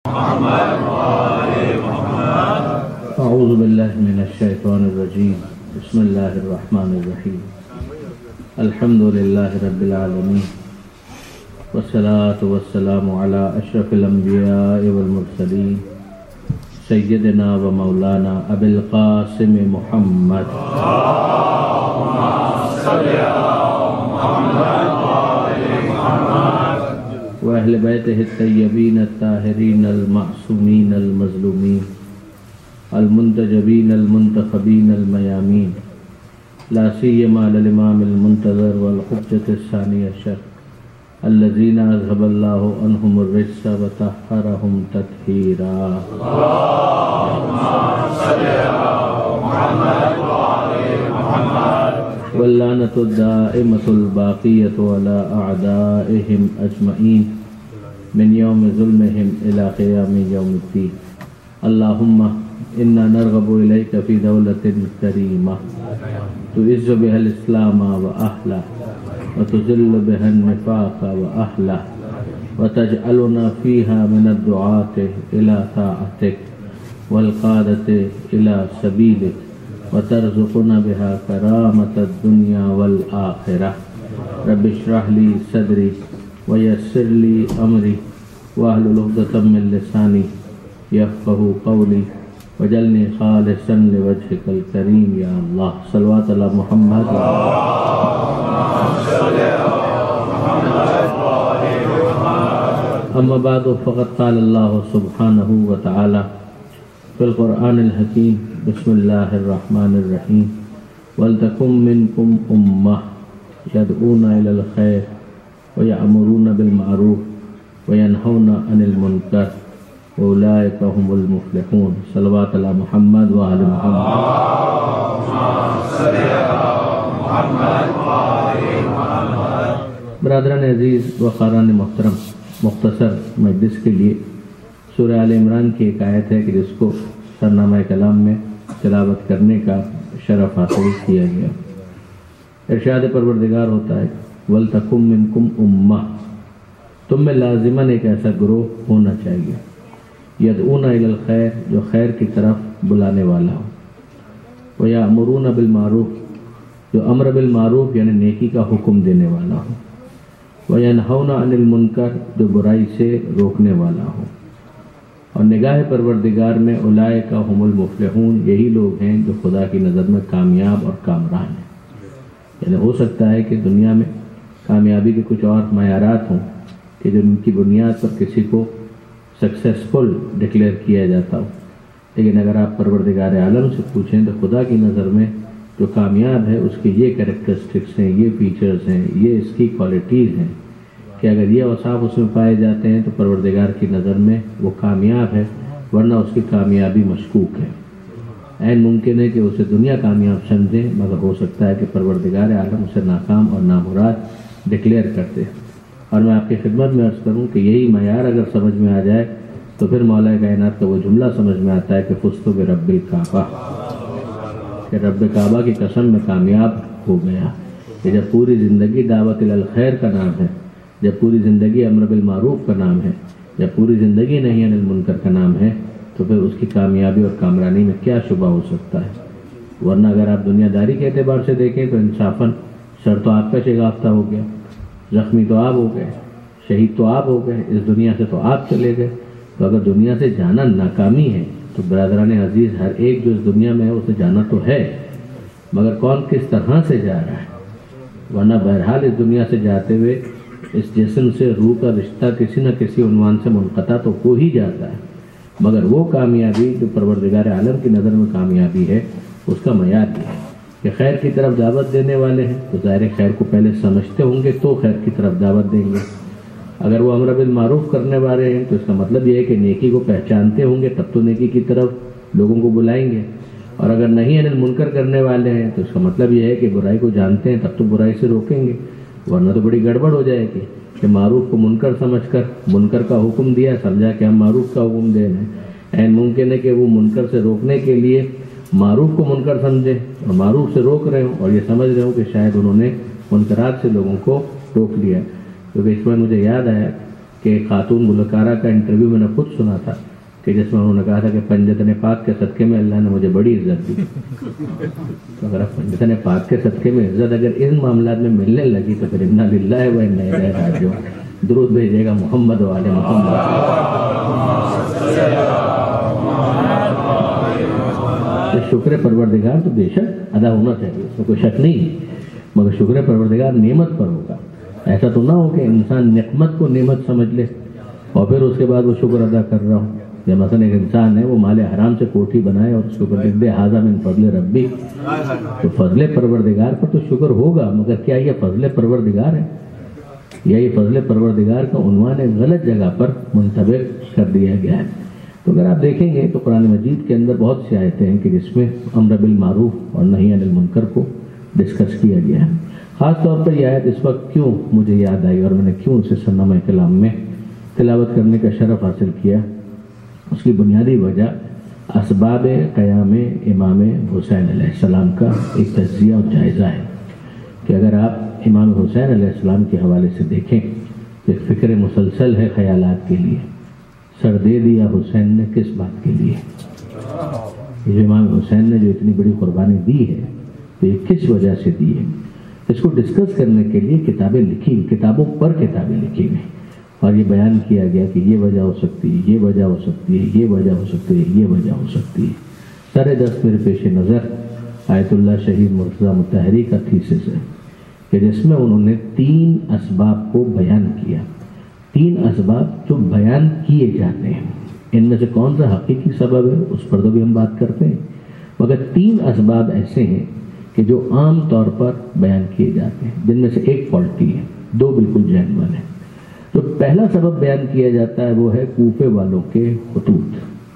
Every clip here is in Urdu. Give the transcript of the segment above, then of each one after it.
اعوذ باللہ من الشیطان الرجیم بسم اللہ الرحمن الرحیم الحمد للہ رب العالمین والصلاة والسلام علی اشرف الانبیاء والمرسلین سیدنا و مولانا ابی القاسم محمد و اہل بیتہ الطیبین الطاہرین المعصومین المظلومین المنتجبین المنتخبین المیامین لا سیما للامام المنتظر والحجۃ الثانی عشر الذین اذهب اللہ عنہم الرجس وطہرہم تطہیرا واللعنۃ الدائمۃ الباقیۃ علی اعدائہم اجمعین من یوم ظلمہم الی قیام یوم الدین اللہم انا نرغب الیک فی دولۃ کریمہ تعز بها الاسلام واہلہ وتذل بها النفاق واہلہ وتجعلنا فيها من الدعاة الى طاعتك والقادة الى سبيلك وترزقنا بها كرامة الدنيا والآخرة رب اشرح لي صدري ويسر لي أمري واحلل عقدة من لساني يفقهوا قولي وجعلني خالصا لوجهك الكريم يا الله صلوات على محمد أما بعد فقد قال الله سبحانه وتعالى في القرآن الحكيم بسم الله الرحمن الرحيم ولتكن منكم أمة يدعون إلى الخير ويأمرون بالمعروف وينهون عن المنكر وأولئك هم المفلحون صلوات على محمد وآل محمد برادران عزیز و خاران محترم، مختصر مجلس کے لیے سورہ آل عمران کی ایک آیت ہے کہ جس کو سرنامہ کلام میں تلاوت کرنے کا شرف حاصل کیا گیا۔ ارشاد پروردگار ہوتا ہے وَلْتَكُن مِّنكُمْ أُمَّةٌ، تم میں لازماً ایک ایسا گروہ ہونا چاہیے یدعون الی الخیر، جو خیر کی طرف بلانے والا ہو، ویأمرون بالمعروف، جو امر بالمعروف یعنی نیکی کا حکم دینے والا ہو، وینہون عن المنکر، جو برائی سے روکنے والا ہو، اور نگاہ پروردگار میں اولئک هم المفلحون، یہی لوگ ہیں جو خدا کی نظر میں کامیاب اور کامران ہیں۔ یعنی ہو سکتا ہے کہ دنیا میں کامیابی کے کچھ اور معیارات ہوں کہ جن کی بنیاد پر کسی کو سکسیسفل ڈکلیئر کیا جاتا ہو، لیکن اگر آپ پروردگار عالم سے پوچھیں تو خدا کی نظر میں جو کامیاب ہے اس کے یہ کریکٹرسٹکس ہیں، یہ فیچرز ہیں، یہ اس کی کوالٹیز ہیں کہ اگر یہ اوصاف اس میں پائے جاتے ہیں تو پروردگار کی نظر میں وہ کامیاب ہے، ورنہ اس کی کامیابی مشکوک ہے۔ عین ممکن ہے کہ اسے دنیا کامیاب سمجھیں، مگر ہو سکتا ہے کہ پروردگار عالم اسے ناکام اور نامراد ڈکلیئر کرتے ہیں۔ اور میں آپ کی خدمت میں عرض کروں کہ یہی معیار اگر سمجھ میں آ جائے تو پھر مولا کائنات کا وہ جملہ سمجھ میں آتا ہے کہ فزت برب الکعبہ، کہ رب کعبہ کی قسم میں کامیاب ہو گیا۔ کہ جب پوری زندگی دعوت الی الخیر کا نام ہے، جب پوری زندگی امر بالمعروف کا نام ہے، جب پوری زندگی نہی عن المنکر کا نام ہے، تو پھر اس کی کامیابی اور کامرانی میں کیا شبہ ہو سکتا ہے؟ ورنہ اگر آپ دنیا داری کے اعتبار سے دیکھیں تو انصافاً سر تو آپ کا شگافتہ ہو گیا، زخمی تو آپ ہو گئے، شہید تو آپ ہو گئے، اس دنیا سے تو آپ چلے گئے۔ تو اگر دنیا سے جانا ناکامی ہے تو برادران عزیز ہر ایک جو اس دنیا میں ہے اسے جانا تو ہے، مگر کون کس طرح سے جا رہا ہے؟ ورنہ بہرحال اس دنیا سے جاتے ہوئے اس جسم سے روح کا رشتہ کسی نہ کسی عنوان سے منقطع تو ہو ہی جاتا ہے، مگر وہ کامیابی جو پروردگار عالم کی نظر میں کامیابی ہے اس کا معیار یہ ہے کہ خیر کی طرف دعوت دینے والے ہیں تو ظاہر خیر کو پہلے سمجھتے ہوں گے تو خیر کی طرف دعوت دیں گے۔ اگر وہ امر بالمعروف کرنے والے ہیں تو اس کا مطلب یہ ہے کہ نیکی کو پہچانتے ہوں گے تب تو نیکی کی طرف لوگوں کو بلائیں گے، اور اگر نہیں انل منکر کرنے والے ہیں تو اس کا مطلب یہ ہے کہ برائی کو جانتے ہیں تب تو برائی سے روکیں گے، ورنہ تو بڑی گڑبڑ ہو جائے گی کہ معروف کو منکر سمجھ کر منکر کا حکم دیا، سمجھا کہ ہم معروف کا حکم دے رہے ہیں۔ این ممکن ہے کہ وہ منکر سے روکنے کے لیے معروف کو منکر سمجھیں اور معروف سے روک رہے ہوں، اور یہ سمجھ رہے ہوں کہ شاید انہوں نے منکرات سے لوگوں کو روک لیا۔ کیونکہ اس میں مجھے یاد آیا کہ ایک خاتون گلوکارہ کا انٹرویو میں نے خود سنا تھا کہ جس میں انہوں نے کہا تھا کہ پنجتن پاک کے صدقے میں اللہ نے مجھے بڑی عزت دی. تو اگر پنجتن پاک کے صدقے میں عزت اگر ان معاملات میں ملنے لگی تو پھر انا للہ و انا الیہ راجعون. درود بھیجے گا محمد و آل محمد. شکر پروردگار تو بے شک ادا ہونا چاہیے، اس میں کوئی شک نہیں، مگر شکر پروردگار نعمت پر ہوگا. ایسا تو نہ ہو کہ انسان نعمت کو نعمت سمجھ لے اور پھر اس کے بعد وہ شکر ادا کر رہا ہوں. یا مثلا ایک انسان ہے وہ مال حرام سے کوٹھی بنائے اور اس کے اوپر لکھ دے ھذا من فضل ربی، تو فضل پروردگار پر تو شکر ہوگا، مگر کیا یہ فضل پروردگار ہے؟ یا یہ فضل پروردگار کا عنوان ایک غلط جگہ پر منطبق کر دیا گیا ہے. تو اگر آپ دیکھیں گے تو قرآن مجید کے اندر بہت سی آیتیں ہیں کہ جس میں امر بالمعروف اور نہی عن المنکر کو ڈسکس کیا گیا ہے. خاص طور پر یہ آیت اس وقت کیوں مجھے یاد آئی اور میں نے کیوں اسے سرنامہ کلام میں تلاوت کرنے کا شرف حاصل کیا، اس کی بنیادی وجہ اسباب قیام امام حسین علیہ السلام کا ایک تجزیہ اور جائزہ ہے. کہ اگر آپ امام حسین علیہ السلام کے حوالے سے دیکھیں تو ایک فکر مسلسل ہے خیالات کے لیے. سر دے دیا حسین نے کس بات کے لیے؟ یہ جو امام حسین نے جو اتنی بڑی قربانی دی ہے تو یہ کس وجہ سے دی ہے؟ اس کو ڈسکس کرنے کے لیے کتابیں لکھی، کتابوں پر کتابیں لکھی گئی اور یہ بیان کیا گیا کہ یہ وجہ ہو سکتی ہے، یہ وجہ ہو سکتی ہے، یہ وجہ ہو سکتی ہے، یہ وجہ ہو سکتی ہے. سر دست میرے پیش نظر آیت اللہ شہید مرتضیٰ مطہری کا تھیسس ہے کہ جس میں انہوں نے 3 اسباب کو بیان کیا. 3 اسباب جو بیان کیے جاتے ہیں، ان میں سے کون سا حقیقی سبب ہے اس پر تو بھی ہم بات کرتے ہیں، مگر 3 اسباب ایسے ہیں کہ جو عام طور پر بیان کیے جاتے ہیں، جن میں سے ایک فالٹی ہے، 2 بالکل جینوئن ہیں. جو پہلا سبب بیان کیا جاتا ہے وہ ہے کوفے والوں کے خطوط،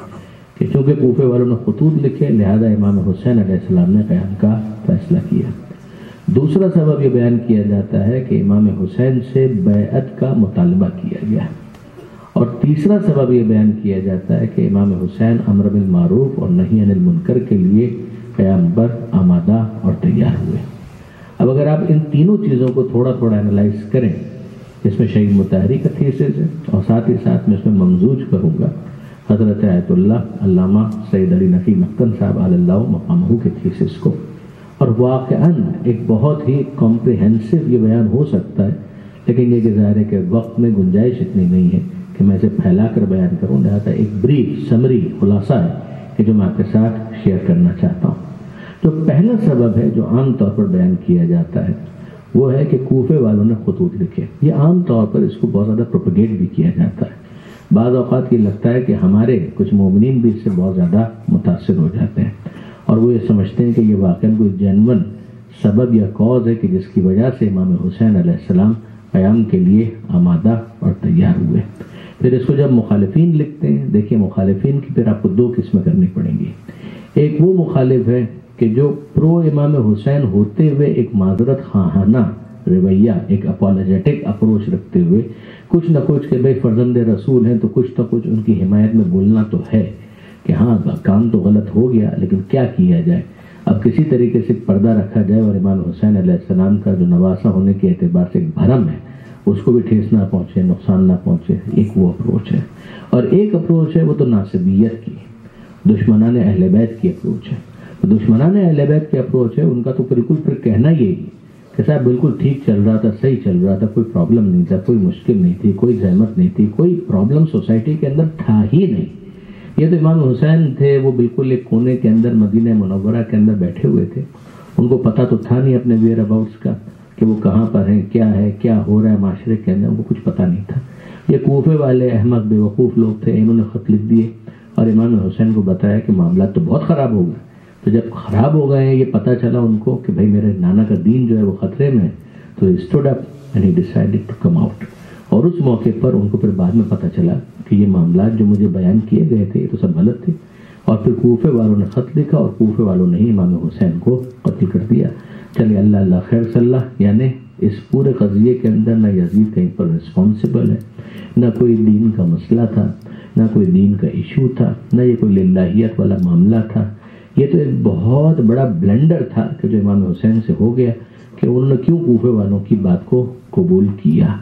کہ چونکہ کوفے والوں نے خطوط لکھے لہذا امام حسین علیہ السلام نے قیام کا فیصلہ کیا. دوسرا سبب یہ بیان کیا جاتا ہے کہ امام حسین سے بیعت کا مطالبہ کیا گیا. اور تیسرا سبب یہ بیان کیا جاتا ہے کہ امام حسین امر بالمعروف اور نہی عن المنکر کے لیے قیام پر آمادہ اور تیار ہوئے. اب اگر آپ ان تینوں چیزوں کو تھوڑا تھوڑا انالائز کریں، اس میں شہید مطہری کا تھیسس ہے اور ساتھ ہی ساتھ میں اس میں ممزوج کروں گا حضرت آیت اللہ علامہ سید علی نقی مکن صاحب علی اللہ مقامہ کے تھیسس کو. اور واقعاً ایک بہت ہی کمپریہنسو یہ بیان ہو سکتا ہے، لیکن یہ کہ ظاہر ہے کہ وقت میں گنجائش اتنی نہیں ہے کہ میں اسے پھیلا کر بیان کروں، لہٰذا ایک بریف سمری خلاصہ ہے کہ جو میں آپ کے ساتھ شیئر کرنا چاہتا ہوں. جو پہلا سبب ہے جو عام طور پر بیان کیا جاتا ہے وہ ہے کہ کوفے والوں نے خطوط لکھے. یہ عام طور پر اس کو بہت زیادہ پروپیگیٹ بھی کیا جاتا ہے. بعض اوقات یہ لگتا ہے کہ ہمارے کچھ مومنین بھی اس سے بہت زیادہ متاثر ہو جاتے ہیں اور وہ یہ سمجھتے ہیں کہ یہ واقعاً کوئی جینون سبب یا کاز ہے کہ جس کی وجہ سے امام حسین علیہ السلام قیام کے لیے آمادہ اور تیار ہوئے. پھر اس کو جب مخالفین لکھتے ہیں، دیکھیں مخالفین کی پھر آپ کو 2 قسمیں کرنی پڑیں گی. ایک وہ مخالف ہے کہ جو پرو امام حسین ہوتے ہوئے ایک معذرت خواہانہ رویہ، ایک اپولوجیٹک اپروچ رکھتے ہوئے کچھ نہ کچھ کہ بھائی فرزند رسول ہیں تو کچھ نہ کچھ ان کی حمایت میں بولنا تو ہے کہ ہاں کام تو غلط ہو گیا لیکن کیا کیا جائے، اب کسی طریقے سے پردہ رکھا جائے اور امام حسین علیہ السلام کا جو نواسہ ہونے کے اعتبار سے ایک بھرم ہے اس کو بھی ٹھیس نہ پہنچے، نقصان نہ پہنچے. ایک وہ اپروچ ہے. اور ایک اپروچ ہے وہ تو ناصبیت کی، دشمنان اہل بیت کی اپروچ ہے. دشمنان اہل بیت کی اپروچ ہے ان کا تو بالکل پھر کہنا یہی کہ صاحب بالکل ٹھیک چل رہا تھا، صحیح چل رہا تھا، کوئی پرابلم نہیں تھا، کوئی مشکل نہیں تھی، کوئی زحمت نہیں تھی، کوئی پرابلم سوسائٹی کے اندر تھا ہی نہیں. یہ تو امام حسین تھے، وہ بالکل ایک کونے کے اندر مدینہ منورہ کے اندر بیٹھے ہوئے تھے، ان کو پتہ تو تھا نہیں اپنے ویئر اباؤٹس کا کہ وہ کہاں پر ہیں، کیا ہو رہا ہے معاشرے کے اندر، ان کو کچھ پتہ نہیں تھا. یہ کوفے والے احمق بے وقوف لوگ تھے، انہوں نے خط لکھ دیے اور امام حسین کو بتایا کہ معاملات تو بہت خراب ہو گئے. تو جب خراب ہو گئے ہیں یہ پتہ چلا ان کو کہ بھائی میرے نانا کا دین جو ہے وہ خطرے میں ہے، تو he stood up and he decided to come out. اور اس موقع پر ان کو پھر بعد میں پتہ چلا کہ یہ معاملات جو مجھے بیان کیے گئے تھے یہ تو سب غلط تھے. اور پھر کوفے والوں نے خط لکھا اور کوفے والوں نے ہی امام حسین کو قتل کر دیا. چلیے اللہ اللہ خیر صلی اللہ. یعنی اس پورے قضیے کے اندر نہ یزید کہیں پر رسپانسبل ہے، نہ کوئی دین کا مسئلہ تھا، نہ کوئی دین کا ایشو تھا، نہ یہ کوئی للہیت والا معاملہ تھا. یہ تو ایک بہت بڑا بلنڈر تھا کہ جو امام حسین سے ہو گیا کہ انہوں نے کیوں کوفے والوں کی بات کو قبول کیا.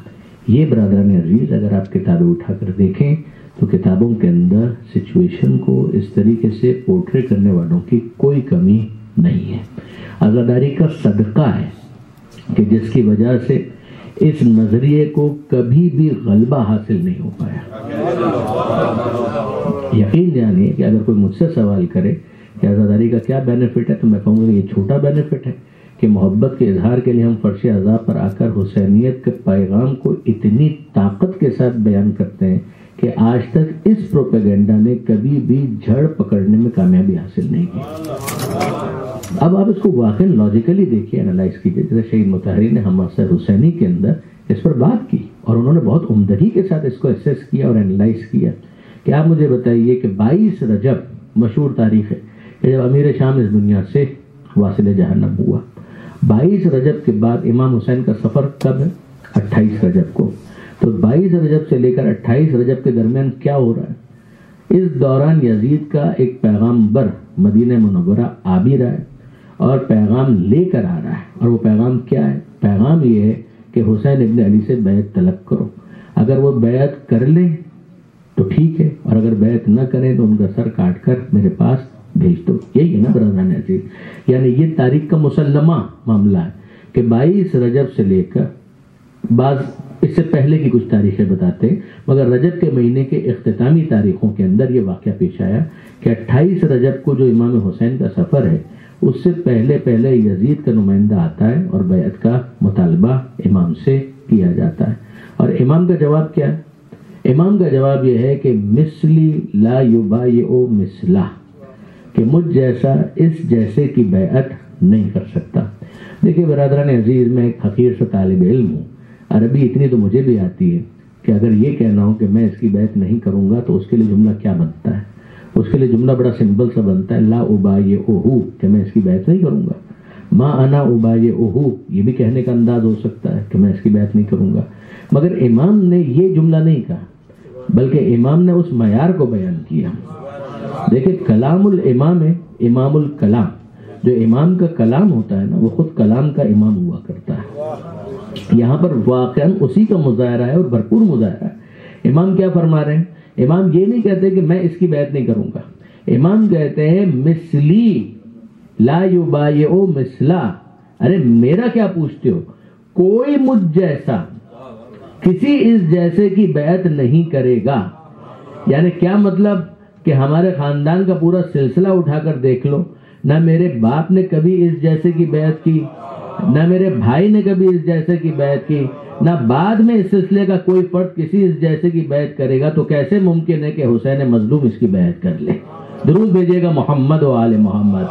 یہ برادران عزیز اگر آپ کتابیں اٹھا کر دیکھیں تو کتابوں کے اندر سچویشن کو اس طریقے سے پورٹری کرنے والوں کی کوئی کمی نہیں ہے. عزاداری کا صدقہ ہے کہ جس کی وجہ سے اس نظریے کو کبھی بھی غلبہ حاصل نہیں ہو پایا. یقین جانیے کہ اگر کوئی مجھ سے سوال کرے کہ عزاداری کا کیا بینیفٹ ہے تو میں کہوں گا یہ چھوٹا بینیفٹ ہے کہ محبت کے اظہار کے لیے ہم فرش عزا پر آ کر حسینیت کے پیغام کو اتنی طاقت کے ساتھ بیان کرتے ہیں کہ آج تک اس پروپیگنڈا نے کبھی بھی جھڑ پکڑنے میں کامیابی حاصل نہیں کی. اب آپ اس کو واقعی لاجیکلی دیکھیے، انالائز کیجیے. جیسے شہید مطہری نے حماسہ حسینی کے اندر اس پر بات کی اور انہوں نے بہت عمدگی کے ساتھ اس کو اسیس کیا اور انالائز کیا کہ آپ مجھے بتائیے کہ 22 رجب مشہور تاریخ ہے کہ جب امیر شام اس دنیا سے واصل جہنم ہوا. 22 رجب کے بعد امام حسین کا سفر کب ہے؟ 28 رجب کو. تو 22 رجب سے لے کر 28 رجب کے درمیان کیا ہو رہا ہے؟ اس دوران یزید کا ایک پیغامبر مدینہ منورہ آ بھی رہا ہے اور پیغام لے کر آ رہا ہے. اور وہ پیغام کیا ہے؟ پیغام یہ ہے کہ حسین ابن علی سے بیعت طلب کرو. اگر وہ بیعت کر لیں تو ٹھیک ہے، اور اگر بیعت نہ کریں تو ان کا سر کاٹ کر میرے پاس بھیج دو. یہی ہے نا برادران عزیز، یعنی یہ تاریخ کا مسلمہ معاملہ ہے کہ 22 رجب سے لے کر بعض اس سے پہلے کی کچھ تاریخیں بتاتے ہیں، مگر رجب کے مہینے کے اختتامی تاریخوں کے اندر یہ واقعہ پیش آیا کہ 28 رجب کو جو امام حسین کا سفر ہے اس سے پہلے یزید کا نمائندہ آتا ہے اور بیعت کا مطالبہ امام سے کیا جاتا ہے. اور امام کا جواب کیا ہے؟ امام کا جواب یہ ہے کہ مثلی لا یبایع مثلہ، کہ مجھ جیسا اس جیسے کی بیعت نہیں کر سکتا. دیکھیے برادران عزیز، میں ایک حقیر سے طالب علم ہوں، عربی اتنی تو مجھے بھی آتی ہے کہ اگر یہ کہنا ہو کہ میں اس کی بیعت نہیں کروں گا تو اس کے لیے جملہ کیا بنتا ہے؟ اس کے لیے جملہ بڑا سمپل سا بنتا ہے، لا ابایعہ، کہ میں اس کی بیعت نہیں کروں گا. ما انا ابایعہ، یہ بھی کہنے کا انداز ہو سکتا ہے کہ میں اس کی بیعت نہیں کروں گا. مگر امام نے یہ جملہ نہیں کہا، بلکہ امام نے اس معیار کو بیان کیا. دیکھیں کلام الامام ہے، امام الکلام. جو امام کا کلام ہوتا ہے نا وہ خود کلام کا امام ہوا کرتا ہے. یہاں پر واقعاً اسی کا مظاہرہ ہے اور بھرپور مظاہرہ ہے. امام کیا فرما رہے ہیں؟ امام یہ نہیں کہتے کہ میں اس کی بیعت نہیں کروں گا. امام کہتے ہیں مثلی لا یبایع مثلا. ارے میرا کیا پوچھتے ہو؟ کوئی مجھ جیسا کسی اس جیسے کی بیعت نہیں کرے گا. یعنی کیا مطلب کہ ہمارے خاندان کا پورا سلسلہ اٹھا کر دیکھ لو، نہ میرے باپ نے کبھی اس جیسے کی بیعت کی، نہ میرے بھائی نے کبھی اس جیسے کی بیعت کی، نہ بعد میں اس سلسلے کا کوئی فرد کسی اس جیسے کی بیعت کرے گا. تو کیسے ممکن ہے کہ حسین مظلوم اس کی بیعت کر لے؟ درود بھیجیے گا محمد و آل محمد.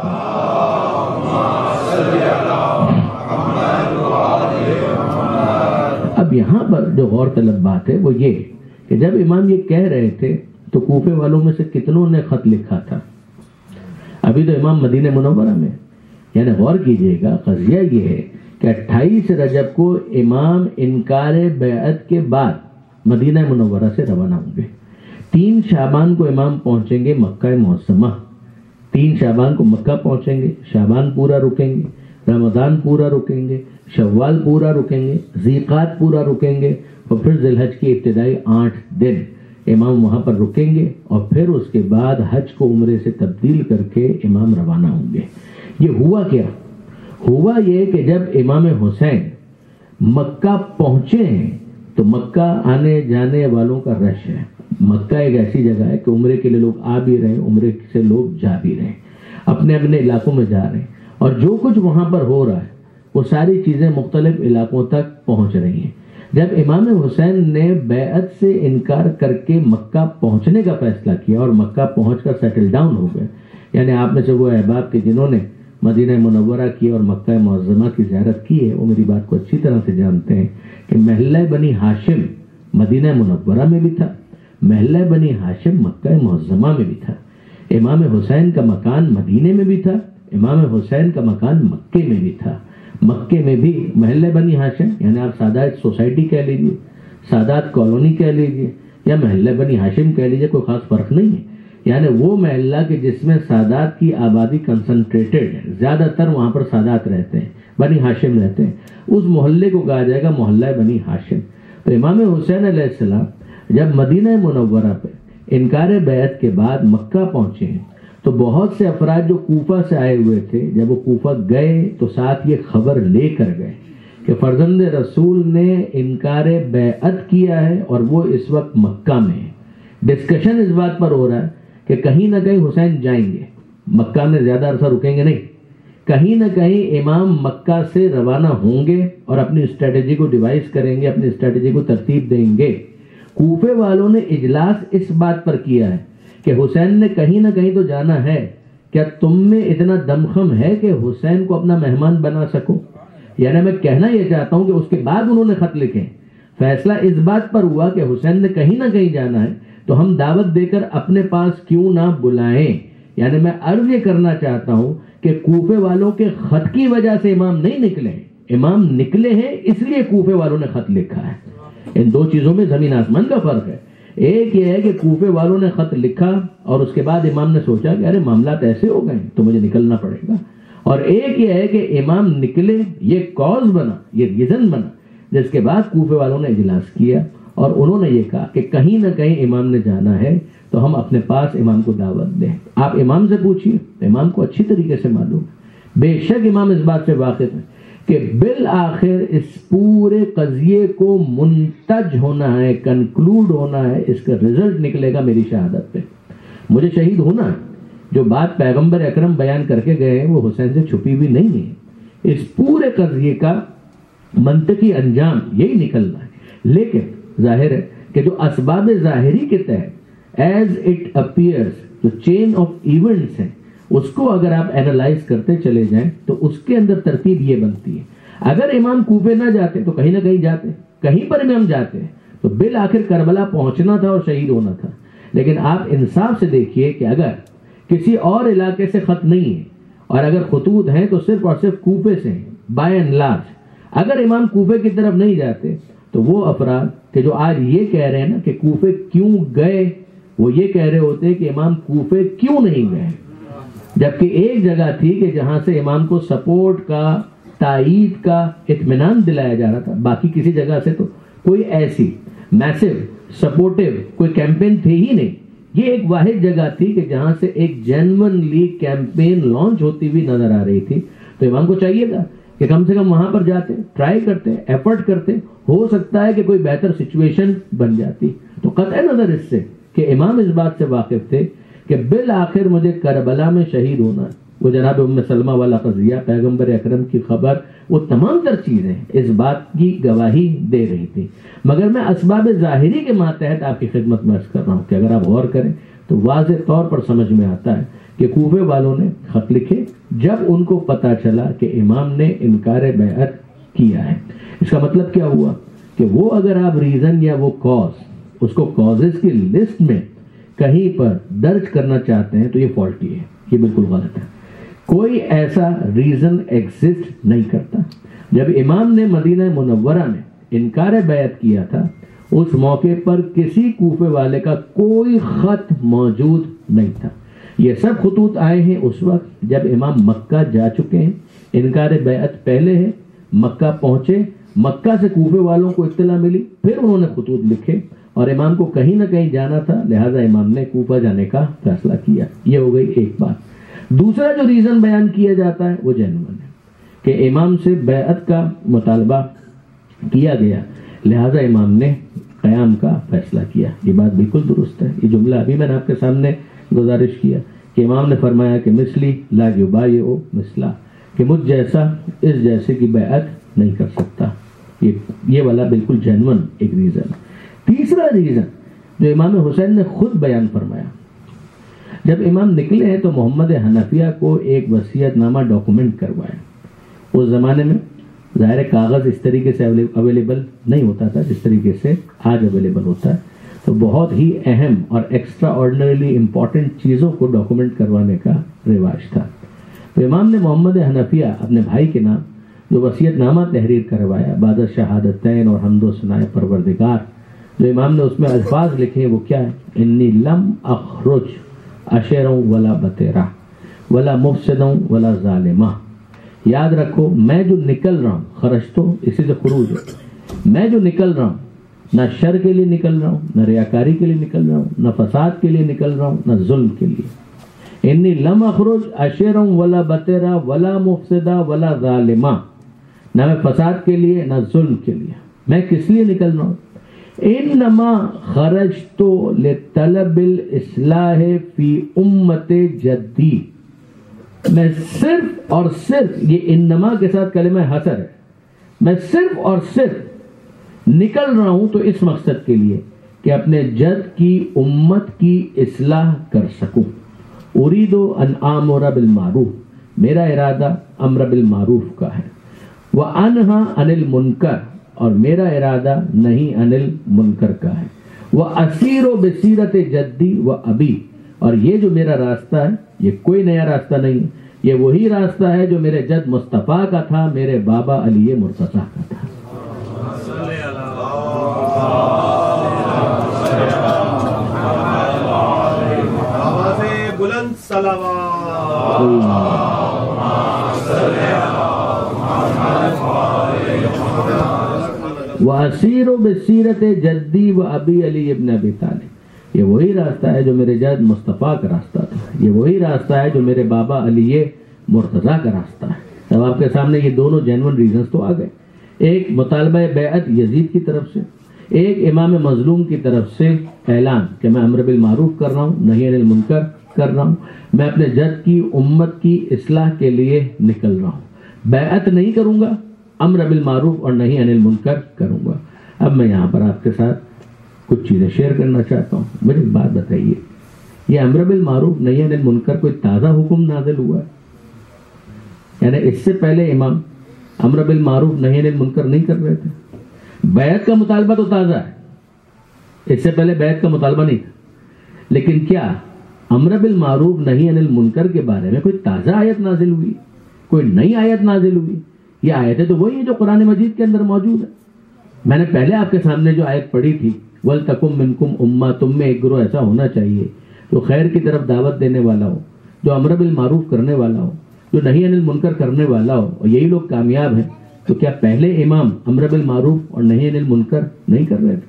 اب یہاں پر جو غور طلب بات ہے وہ یہ کہ جب امام یہ کہہ رہے تھے تو کوفے والوں میں سے کتنوں نے خط لکھا تھا؟ ابھی تو امام مدینہ منورہ میں. یعنی غور کیجئے گا، قضیہ یہ ہے کہ 28 رجب کو امام انکار بیعت کے بعد مدینہ منورہ سے روانہ ہوں گے. 3 شعبان کو امام پہنچیں گے مکہ معظمہ. 3 شعبان کو مکہ پہنچیں گے، شعبان پورا رکیں گے، رمضان پورا رکیں گے، شوال پورا رکیں گے، ذیقات پورا رکیں گے، اور پھر ذی الحج کی ابتدائی 8 دن امام وہاں پر رکیں گے. اور پھر اس کے بعد حج کو عمرے سے تبدیل کر کے امام روانہ ہوں گے. یہ ہوا کیا؟ ہوا یہ کہ جب امام حسین مکہ پہنچے ہیں تو مکہ آنے جانے والوں کا رش ہے. مکہ ایک ایسی جگہ ہے کہ عمرے کے لیے لوگ آ بھی رہے ہیں، عمرے سے لوگ جا بھی رہے ہیں، اپنے اپنے علاقوں میں جا رہے ہیں. اور جو کچھ وہاں پر ہو رہا ہے وہ ساری چیزیں مختلف علاقوں تک پہنچ رہی ہیں. جب امام حسین نے بیعت سے انکار کر کے مکہ پہنچنے کا فیصلہ کیا اور مکہ پہنچ کر سیٹل ڈاؤن ہو گئے، یعنی آپ میں سے وہ احباب کے جنہوں نے مدینہ منورہ کی اور مکہ معظمہ کی زیارت کی ہے وہ میری بات کو اچھی طرح سے جانتے ہیں کہ محلہ بنی ہاشم مدینہ منورہ میں بھی تھا، محلہ بنی ہاشم مکہ معظمہ میں بھی تھا. امام حسین کا مکان مدینے میں بھی تھا، امام حسین کا مکان مکے میں بھی تھا. مکے میں بھی محلہ بنی ہاشم، یعنی آپ سادات سوسائٹی کہہ لیجیے، سادات کالونی کہہ لیجیے، یا محلہ بنی ہاشم کہہ لیجیے، کوئی خاص فرق نہیں ہے. یعنی وہ محلہ کہ جس میں سادات کی آبادی کنسنٹریٹڈ ہے، زیادہ تر وہاں پر سادات رہتے ہیں، بنی ہاشم رہتے ہیں، اس محلے کو کہا جائے گا محلہ بنی ہاشم. تو امام حسین علیہ السلام جب مدینہ منورہ پہ انکار بیعت کے بعد مکہ پہنچے ہیں تو بہت سے افراد جو کوفہ سے آئے ہوئے تھے جب وہ کوفہ گئے تو ساتھ یہ خبر لے کر گئے کہ فرزند رسول نے انکار بیعت کیا ہے اور وہ اس وقت مکہ میں ہے. ڈسکشن اس بات پر ہو رہا ہے کہ کہیں نہ کہیں حسین جائیں گے, مکہ میں زیادہ عرصہ رکیں گے نہیں, کہیں نہ کہیں امام مکہ سے روانہ ہوں گے اور اپنی اسٹریٹجی کو ڈیوائز کریں گے, اپنی اسٹریٹجی کو ترتیب دیں گے. کوفے والوں نے اجلاس اس بات پر کیا ہے کہ حسین نے کہیں نہ کہیں تو جانا ہے, کیا تم میں اتنا دمخم ہے کہ حسین کو اپنا مہمان بنا سکو؟ یعنی میں کہنا یہ چاہتا ہوں کہ اس کے بعد انہوں نے خط لکھے, فیصلہ اس بات پر ہوا کہ حسین نے کہیں نہ کہیں جانا ہے تو ہم دعوت دے کر اپنے پاس کیوں نہ بلائیں. یعنی میں عرض یہ کرنا چاہتا ہوں کہ کوفے والوں کے خط کی وجہ سے امام نہیں نکلے, امام نکلے ہیں اس لیے کوفے والوں نے خط لکھا ہے. ان دو چیزوں میں زمین آسمان کا فرق ہے. ایک یہ ہے کہ کوفے والوں نے خط لکھا اور اس کے بعد امام نے سوچا کہ ارے معاملات ایسے ہو گئے تو مجھے نکلنا پڑے گا, اور ایک یہ ہے کہ امام نکلے, یہ کاز بنا, یہ ریزن بنا, جس کے بعد کوفے والوں نے اجلاس کیا اور انہوں نے یہ کہا کہ کہیں نہ کہیں امام نے جانا ہے تو ہم اپنے پاس امام کو دعوت دیں. آپ امام سے پوچھیے, امام کو اچھی طریقے سے معلوم ہے, بے شک امام اس بات سے واقف ہے کہ بالآخر اس پورے قضیے کو منتج ہونا ہے, کنکلوڈ ہونا ہے, اس کا رزلٹ نکلے گا میری شہادت پہ, مجھے شہید ہونا ہے. جو بات پیغمبر اکرم بیان کر کے گئے ہیں وہ حسین سے چھپی ہوئی نہیں ہے. اس پورے قضیے کا منطقی انجام یہی نکلنا ہے. لیکن ظاہر ہے کہ جو اسباب ظاہری کے تحت ایز اٹ اپیئرس جو چین آف ایونٹس ہیں اس کو اگر آپ اینالائز کرتے چلے جائیں تو اس کے اندر ترتیب یہ بنتی ہے. اگر امام کوفے نہ جاتے تو کہیں نہ کہیں جاتے, کہیں پر امام جاتے تو بالآخر کربلا پہنچنا تھا اور شہید ہونا تھا. لیکن آپ انصاف سے دیکھیے کہ اگر کسی اور علاقے سے خط نہیں ہے اور اگر خطوط ہیں تو صرف اور صرف کوفے سے ہیں بائی اینڈ لارج. اگر امام کوفے کی طرف نہیں جاتے تو وہ افراد کہ جو آج یہ کہہ رہے ہیں نا کہ کوفے کیوں گئے, وہ یہ کہہ رہے ہوتے کہ امام کوفے کیوں نہیں گئے, جبکہ ایک جگہ تھی کہ جہاں سے امام کو سپورٹ کا, تائید کا اطمینان دلایا جا رہا تھا. باقی کسی جگہ سے تو کوئی ایسی میسو سپورٹیو کوئی کیمپین تھی ہی نہیں. یہ ایک واحد جگہ تھی کہ جہاں سے ایک جینونلی کیمپین لانچ ہوتی ہوئی نظر آ رہی تھی. تو امام کو چاہیے تھا کہ کم سے کم وہاں پر جاتے, ٹرائی کرتے, ایفرٹ کرتے, ہو سکتا ہے کہ کوئی بہتر سچویشن بن جاتی. تو قطع نظر اس سے کہ امام اس بات سے واقف تھے کہ بالآخر مجھے کربلا میں شہید ہونا ہے. وہ جناب ام سلمہ والا قضیہ, پیغمبر اکرم کی خبر, وہ تمام تر چیزیں اس بات کی گواہی دے رہی تھی. مگر میں اسباب ظاہری کے ماتحت آپ کی خدمت میں عرض کر رہا ہوں کہ اگر آپ غور کریں تو واضح طور پر سمجھ میں آتا ہے کہ کوفے والوں نے خط لکھے جب ان کو پتا چلا کہ امام نے انکار بیعت کیا ہے. اس کا مطلب کیا ہوا کہ وہ اگر آپ ریزن یا وہ کاز اس کو کازز کی لسٹ میں کہیں پر درج کرنا چاہتے ہیں تو یہ فالٹی ہے, یہ بالکل غلط ہے. کوئی ایسا ریزن ایگزسٹ نہیں کرتا. جب امام نے مدینہ منورہ میں انکار بیعت کیا تھا اس موقع پر کسی کوفے والے کا کوئی خط موجود نہیں تھا. یہ سب خطوط آئے ہیں اس وقت جب امام مکہ جا چکے ہیں, انکار بیعت پہلے ہے, مکہ پہنچے, مکہ سے کوفے والوں کو اطلاع ملی, پھر انہوں نے خطوط لکھے اور امام کو کہیں نہ کہیں جانا تھا, لہٰذا امام نے کوفہ جانے کا فیصلہ کیا. یہ ہو گئی ایک بات. دوسرا جو ریزن بیان کیا جاتا ہے وہ جینون ہے کہ امام سے بیعت کا مطالبہ کیا گیا, لہٰذا امام نے قیام کا فیصلہ کیا. یہ بات بالکل درست ہے. یہ جملہ ابھی میں نے آپ کے سامنے گزارش کیا کہ امام نے فرمایا کہ مثلی لا یبایع مثلا, کہ مجھ جیسا اس جیسے کی بیعت نہیں کر سکتا. یہ والا بالکل جینون ایک ریزن. تیسرا ریزن جو امام حسین نے خود بیان فرمایا, جب امام نکلے ہیں تو محمد حنفیہ کو ایک وصیت نامہ ڈاکومنٹ کروایا. اس زمانے میں ظاہر کاغذ اس طریقے سے اویلیبل نہیں ہوتا تھا جس طریقے سے آج اویلیبل ہوتا ہے, تو بہت ہی اہم اور ایکسٹرا آرڈنریلی امپورٹنٹ چیزوں کو ڈاکومنٹ کروانے کا رواج تھا. تو امام نے محمد حنفیہ اپنے بھائی کے نام جو وصیت نامہ تحریر کروایا بعد شہادتین اور حمد و ثناء پروردگار, جو امام نے اس میں الفاظ لکھے وہ کیا ہے, انی لم اخرج اشروں ولا بتیرا ولا مفسدوں ولا ظالمہ. یاد رکھو میں جو نکل رہا ہوں, خرج تو اسی سے خروج ہے, میں جو نکل رہا ہوں نہ شر کے لیے نکل رہا ہوں، نہ ریاکاری کے لیے نکل رہا ہوں، نہ فساد کے لیے نکل رہا ہوں، نہ ظلم کے لیے۔ انی لم اخرج اشرا ولا بطرا ولا مفسدا ولا ظالما، نہ میں فساد کے لیے نہ ظلم کے لیے، میں کس لیے نکل رہا ہوں؟ انما خرجت لطلب الاصلاح فی امت جدی، میں صرف اور صرف، یہ انما کے ساتھ کلمہ حصر ہے، میں صرف اور صرف نکل رہا ہوں تو اس مقصد کے لیے کہ اپنے جد کی امت کی اصلاح کر سکوں۔ اريد ان آمر بالمعروف، میرا ارادہ امر بالمعروف کا ہے، وانہا عن المنکر، اور میرا ارادہ نہیں عن المنکر کا ہے، واسیر بسیرت جدی و ابی، اور یہ جو میرا راستہ ہے یہ کوئی نیا راستہ نہیں ہے، یہ وہی راستہ ہے جو میرے جد مصطفیٰ کا تھا، میرے بابا علی مرتضیٰ کا تھا۔ بلند واسیر بسیرت جدی و ابی علی ابن ابی طالب، یہ وہی راستہ ہے جو میرے جد مصطفیٰ کا راستہ تھا، یہ وہی راستہ ہے جو میرے بابا علی مرتضیٰ کا راستہ ہے۔ اب آپ کے سامنے یہ دونوں جینون ریزنز تو آ گئے، ایک مطالبہ بیعت یزید کی طرف سے، ایک امام مظلوم کی طرف سے اعلان کہ میں امر بالمعروف کر رہا ہوں، نہی عن المنکر کر رہا ہوں، میں اپنے جد کی امت کی اصلاح کے لیے نکل رہا ہوں، بیعت نہیں کروں گا، امر بالمعروف اور نہی عن المنکر کروں گا۔ اب میں یہاں پر آپ کے ساتھ کچھ چیزیں شیئر کرنا چاہتا ہوں۔ مجھے ایک بات بتائیے، یہ امر بالمعروف نہی عن المنکر کوئی تازہ حکم نازل ہوا ہے؟ یعنی اس سے پہلے امام امر بالمعروف نہی عن المنکر نہیں کر رہے تھے؟ بیعت کا مطالبہ تو تازہ ہے، اس سے پہلے بیعت کا مطالبہ نہیں تھا، لیکن کیا امر بالمعروف نہی عن المنکر کے بارے میں کوئی تازہ آیت نازل ہوئی، کوئی نئی آیت نازل ہوئی؟ یہ آیتیں تو وہی ہیں جو قرآن مجید کے اندر موجود ہیں۔ میں نے پہلے آپ کے سامنے جو آیت پڑھی تھی، وَلْتَكُمْ مِنْكُمْ أُمَّةٌ، تم میں ایک گروہ ایسا ہونا چاہیے جو خیر کی طرف دعوت دینے والا ہو، جو امر بالمعروف کرنے والا ہو، جو نہی عن المنکر کرنے والا ہو، اور یہی لوگ کامیاب ہیں۔ تو کیا پہلے امام امر بالمعروف اور نہی عن المنکر نہیں کر رہے تھے؟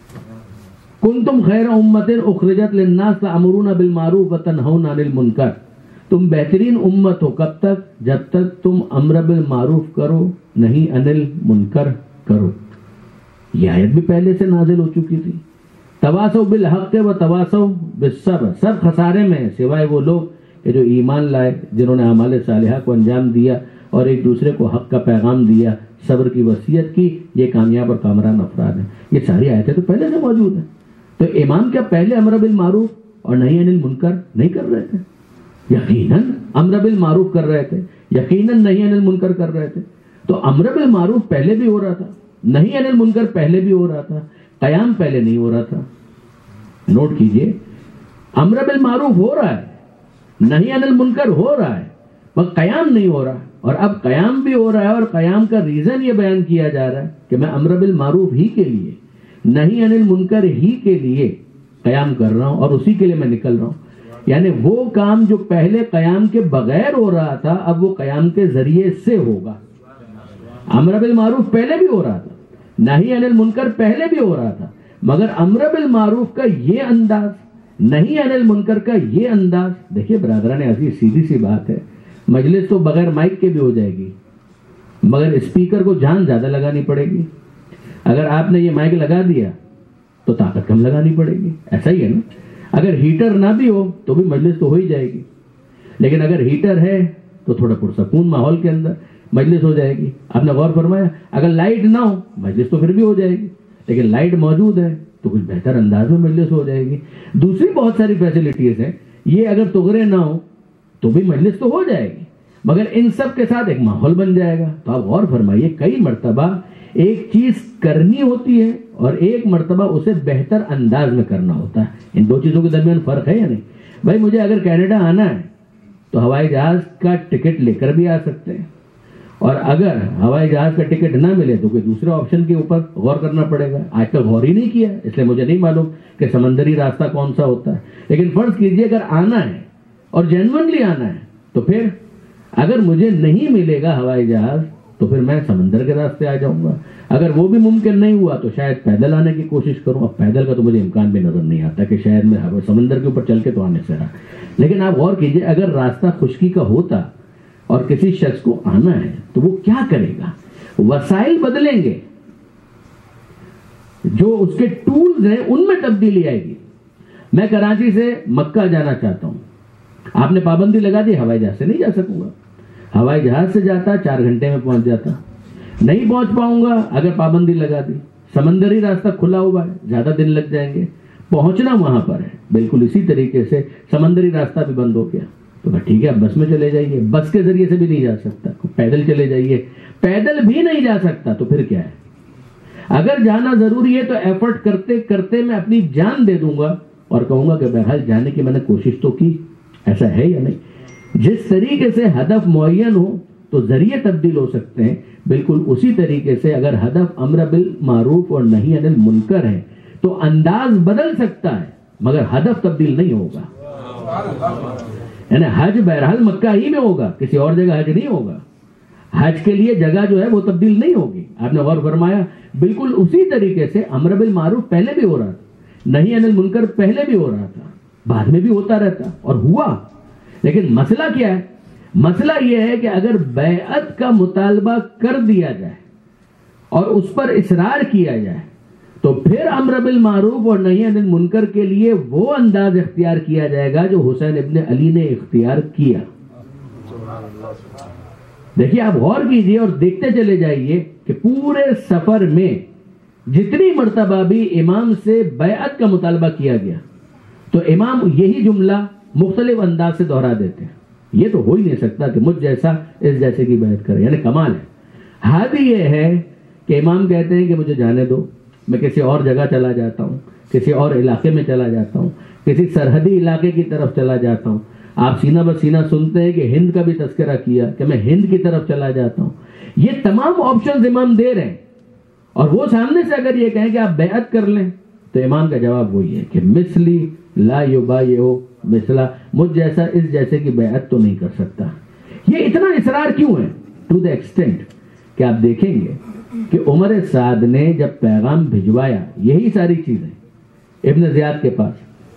کنتم خیر امت اخرجت للناس تأمرون بالمعروف وتنہون عن المنکر، تم بہترین امت ہو کب تک؟ جب تک تم امر بالمعروف کرو، نہی عن المنکر کرو۔ یہ آیت بھی پہلے سے نازل ہو چکی تھی۔ تواصوا بالحق و تواصوا بالصبر، سب خسارے میں ہیں سوائے وہ لوگ کہ جو ایمان لائے، جنہوں نے اعمال صالحہ کو انجام دیا اور ایک دوسرے کو حق کا پیغام دیا، صبر کی وصیت کی، یہ کامیاب اور کامران افراد ہیں۔ یہ ساری آیتیں تو پہلے سے موجود ہیں۔ تو امام کیا پہلے امر بالمعروف اور نہی عن المنکر نہیں کر رہے تھے؟ یقیناً امر بالمعروف کر رہے تھے، یقیناً نہی عن المنکر کر رہے تھے۔ تو امر بالمعروف پہلے بھی ہو رہا تھا، نہی عن المنکر پہلے بھی ہو رہا تھا، قیام پہلے نہیں ہو رہا تھا۔ نوٹ کیجئے، امر بالمعروف ہو رہا ہے، نہی عن المنکر ہو رہا ہے، مگر قیام نہیں ہو رہا، اور اب قیام بھی ہو رہا ہے، اور قیام کا ریزن یہ بیان کیا جا رہا ہے کہ میں امر بالمعروف ہی کے لیے، نہی عن المنکر ہی کے لیے قیام کر رہا ہوں، اور اسی کے لیے میں نکل رہا ہوں۔ یعنی وہ کام جو پہلے قیام کے بغیر ہو رہا تھا، اب وہ قیام کے ذریعے سے ہوگا۔ امر بالمعروف پہلے بھی ہو رہا تھا، نہی عن المنکر پہلے بھی ہو رہا تھا، مگر امر بالمعروف کا یہ انداز، نہی عن المنکر کا یہ انداز۔ دیکھیے برادران عزیز، سیدھی سی بات ہے، مجلس تو بغیر مائک کے بھی ہو جائے گی، مگر اسپیکر کو جان زیادہ لگانی پڑے گی۔ اگر آپ نے یہ مائک لگا دیا تو طاقت کم لگانی پڑے گی، ایسا ہی ہے نا؟ اگر ہیٹر نہ بھی ہو تو بھی مجلس تو ہو ہی جائے گی، لیکن اگر ہیٹر ہے تو تھوڑا پرسکون ماحول کے اندر مجلس ہو جائے گی۔ آپ نے غور فرمایا، اگر لائٹ نہ ہو مجلس تو پھر بھی ہو جائے گی، لیکن لائٹ موجود ہے تو کچھ بہتر انداز میں مجلس ہو جائے گی۔ دوسری بہت ساری فیسلٹیز ہیں، یہ اگر تغرے نہ ہو تو بھی مجلس تو ہو جائے گی، مگر ان سب کے ساتھ ایک ماحول بن جائے گا۔ تو آپ غور فرمائیے، کئی مرتبہ ایک چیز کرنی ہوتی ہے اور ایک مرتبہ اسے بہتر انداز میں کرنا ہوتا ہے۔ ان دو چیزوں کے درمیان فرق ہے یا نہیں؟ بھائی مجھے اگر کینیڈا آنا ہے تو ہوائی جہاز کا ٹکٹ لے کر بھی آ سکتے ہیں، اور اگر ہوائی جہاز کا ٹکٹ نہ ملے تو کوئی دوسرے آپشن کے اوپر غور کرنا پڑے گا۔ آج تک غور ہی نہیں کیا، اس لیے مجھے نہیں معلوم کہ سمندری راستہ کون سا ہوتا ہے، لیکن فرض کیجئے اگر آنا ہے اور جینوئنلی آنا ہے تو پھر اگر مجھے نہیں ملے گا ہوائی جہاز تو پھر میں سمندر کے راستے آ جاؤں گا. اگر وہ بھی ممکن نہیں ہوا تو شاید پیدل آنے کی کوشش کروں. اب پیدل کا تو مجھے امکان بھی نظر نہیں آتا کہ شاید میں سمندر کے اوپر چل کے تو آنے سے رہا. لیکن آپ غور کیجئے اگر راستہ خشکی کا ہوتا اور کسی شخص کو آنا ہے تو وہ کیا کرے گا؟ وسائل بدلیں گے, جو اس کے ٹولز ہیں ان میں تبدیلی آئے گی. میں کراچی سے مکہ جانا چاہتا ہوں, آپ نے پابندی لگا دی ہوائی جہاز سے نہیں جا سکوں گا. ہوائی جہاز سے جاتا 4 گھنٹے میں پہنچ جاتا, نہیں پہنچ پاؤں گا اگر پابندی لگا دی. سمندری راستہ کھلا ہوا ہے, زیادہ دن لگ جائیں گے, پہنچنا وہاں پر ہے. بالکل اسی طریقے سے سمندری راستہ بھی بند ہو گیا تو ٹھیک ہے اب بس میں چلے جائیے. بس کے ذریعے سے بھی نہیں جا سکتا, پیدل چلے جائیے. پیدل بھی نہیں جا سکتا تو پھر کیا ہے؟ اگر جانا ضروری ہے تو ایفرٹ کرتے کرتے میں اپنی جان دے دوں گا اور کہوں گا کہ بہرحال جانے کی میں نے کوشش تو کی. ایسا ہے یا نہیں؟ جس طریقے سے ہدف معین ہو تو ذریعے تبدیل ہو سکتے ہیں, بالکل اسی طریقے سے اگر ہدف امر بالمعروف اور نہی عن المنکر ہے تو انداز بدل سکتا ہے مگر ہدف تبدیل نہیں ہوگا. یعنی حج بہرحال مکہ ہی میں ہوگا, کسی اور جگہ حج نہیں ہوگا. حج کے لیے جگہ جو ہے وہ تبدیل نہیں ہوگی. آپ نے غور فرمایا؟ بالکل اسی طریقے سے امر بالمعروف پہلے بھی ہو رہا تھا, نہی عن المنکر پہلے بھی ہو رہا تھا, بعد میں بھی ہوتا رہتا اور ہوا. لیکن مسئلہ کیا ہے؟ مسئلہ یہ ہے کہ اگر بیعت کا مطالبہ کر دیا جائے اور اس پر اصرار کیا جائے تو پھر امر بالمعروف اور نہی عن المنکر کے لیے وہ انداز اختیار کیا جائے گا جو حسین ابن علی نے اختیار کیا. دیکھیے آپ غور کیجئے اور دیکھتے چلے جائیے کہ پورے سفر میں جتنی مرتبہ بھی امام سے بیعت کا مطالبہ کیا گیا تو امام یہی جملہ مختلف انداز سے دہرا دیتے ہیں. یہ تو ہو ہی نہیں سکتا کہ مجھ جیسا اس جیسے کی بیعت کرے, یعنی کمال ہے. حد یہ ہے کہ امام کہتے ہیں کہ مجھے جانے دو, میں کسی اور جگہ چلا جاتا ہوں, کسی اور علاقے میں چلا جاتا ہوں, کسی سرحدی علاقے کی طرف چلا جاتا ہوں. آپ سینہ بہ سینہ سنتے ہیں کہ ہند کا بھی تذکرہ کیا کہ میں ہند کی طرف چلا جاتا ہوں. یہ تمام آپشنز امام دے رہے ہیں اور وہ سامنے سے اگر یہ کہیں کہ آپ بیعت کر لیں تو امام کا جواب وہی ہے کہ مثلی لا یبایع مثلا, مجھ جیسا اس جیسے کی بیعت تو نہیں کر سکتا. یہ اتنا اصرار کیوں ہے؟ ٹو دا ایکسٹینٹ کہ آپ دیکھیں گے کہ عمر سعد نے جب پیغام بھجوایا, یہی ساری چیزیں ابن زیاد کے پاس,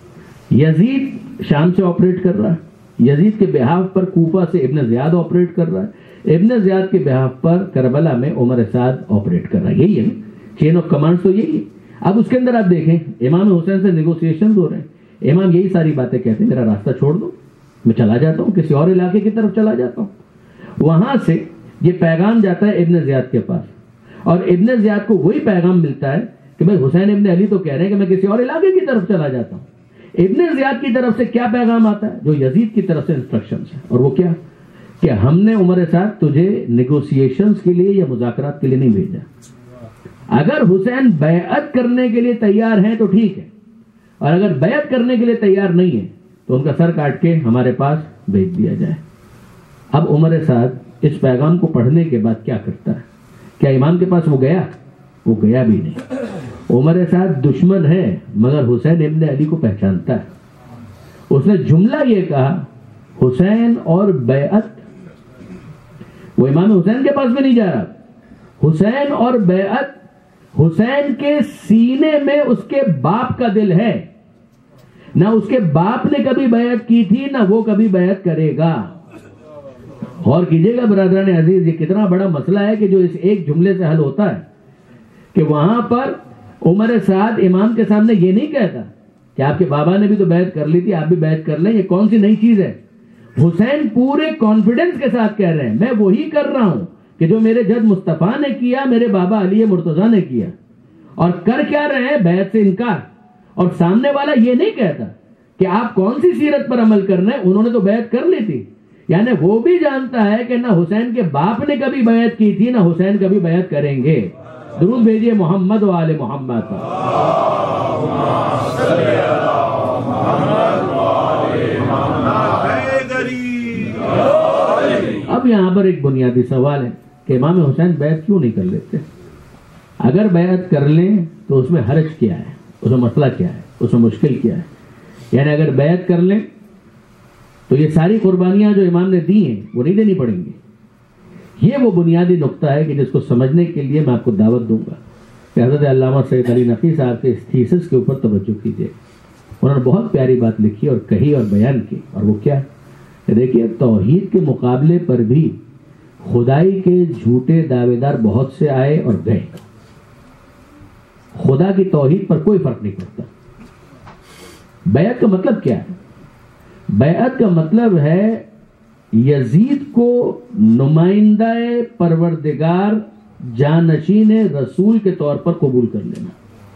یزید شام سے آپریٹ کر رہا ہے, یزید کے بہاف پر کوفہ سے ابن زیاد آپریٹ کر رہا ہے, ابن زیاد کے بہاف پر کربلا میں عمر سعد آپریٹ کر رہا ہے. یہی ہے چین آف کمانڈ تو یہی ہے. اب اس کے اندر آپ دیکھیں امام حسین سے نیگوسیشن ہو رہے ہیں. امام یہی ساری باتیں کہتے ہیں, میرا راستہ چھوڑ دو, میں چلا جاتا ہوں, کسی اور علاقے کی طرف چلا جاتا ہوں. وہاں سے یہ پیغام جاتا ہے ابن زیاد کے پاس اور ابن زیاد کو وہی پیغام ملتا ہے کہ بھائی حسین ابن علی تو کہہ رہے ہیں کہ میں کسی اور علاقے کی طرف چلا جاتا ہوں. ابن زیاد کی طرف سے کیا پیغام آتا ہے؟ جو یزید کی طرف سے انسٹرکشنز ہیں, اور وہ کیا کہ ہم نے عمر سعد تجھے نیگوسیشنز کے لیے یا مذاکرات کے لیے نہیں بھیجا. اگر حسین بیعت کرنے کے لیے تیار ہیں تو ٹھیک ہے, اور اگر بیعت کرنے کے لیے تیار نہیں ہے تو ان کا سر کاٹ کے ہمارے پاس بھیج دیا جائے. اب عمر سعد اس پیغام کو پڑھنے کے بعد کیا کرتا ہے؟ کیا امام کے پاس وہ گیا؟ وہ گیا بھی نہیں. عمر سعد دشمن ہے مگر حسین ابن علی کو پہچانتا ہے. اس نے جملہ یہ کہا حسین اور بیعت, وہ امام حسین کے پاس بھی نہیں جا رہا, حسین اور بیعت, حسین کے سینے میں اس کے باپ کا دل ہے. نہ اس کے باپ نے کبھی بیعت کی تھی نہ وہ کبھی بیعت کرے گا. غور کیجئے گا برادران عزیز, یہ کتنا بڑا مسئلہ ہے کہ جو اس ایک جملے سے حل ہوتا ہے کہ وہاں پر عمر سعد امام کے سامنے یہ نہیں کہتا کہ آپ کے بابا نے بھی تو بیعت کر لی تھی, آپ بھی بیعت کر لیں, یہ کون سی نئی چیز ہے. حسین پورے کانفیڈنس کے ساتھ کہہ رہے ہیں میں وہی کر رہا ہوں کہ جو میرے جد مصطفیٰ نے کیا, میرے بابا علی مرتضیٰ نے کیا. اور کر کیا رہے ہیں؟ بیعت سے انکار. اور سامنے والا یہ نہیں کہتا کہ آپ کون سی سیرت پر عمل کرنا ہے, انہوں نے تو بیعت کر لی تھی. یعنی وہ بھی جانتا ہے کہ نہ حسین کے باپ نے کبھی بیعت کی تھی نہ حسین کبھی بیعت کریں گے. درود بھیجیے محمد و آل محمد. اب یہاں پر ایک بنیادی سوال ہے کہ امام حسین بیعت کیوں نہیں کر لیتے؟ اگر بیعت کر لیں تو اس میں حرج کیا ہے, اس میں مسئلہ کیا ہے, اس میں مشکل کیا ہے؟ یعنی اگر بیعت کر لیں تو یہ ساری قربانیاں جو امام نے دی ہیں وہ نہیں دینی پڑیں گی. یہ وہ بنیادی نقطہ ہے کہ جس کو سمجھنے کے لیے میں آپ کو دعوت دوں گا کہ حضرت علامہ سید علی نقوی صاحب کے اس تھیسس کے اوپر توجہ کیجیے. انہوں نے بہت پیاری بات لکھی اور کہی اور بیان کی, اور وہ کیا کہ دیکھیے توحید کے مقابلے پر بھی خدائی کے جھوٹے دعوے دار بہت سے آئے اور گئے. خدا کی توحید پر کوئی فرق نہیں پڑتا. بیعت کا مطلب کیا ہے؟ بیعت کا مطلب ہے یزید کو نمائندہ پروردگار جانشین رسول کے طور پر قبول کر لینا.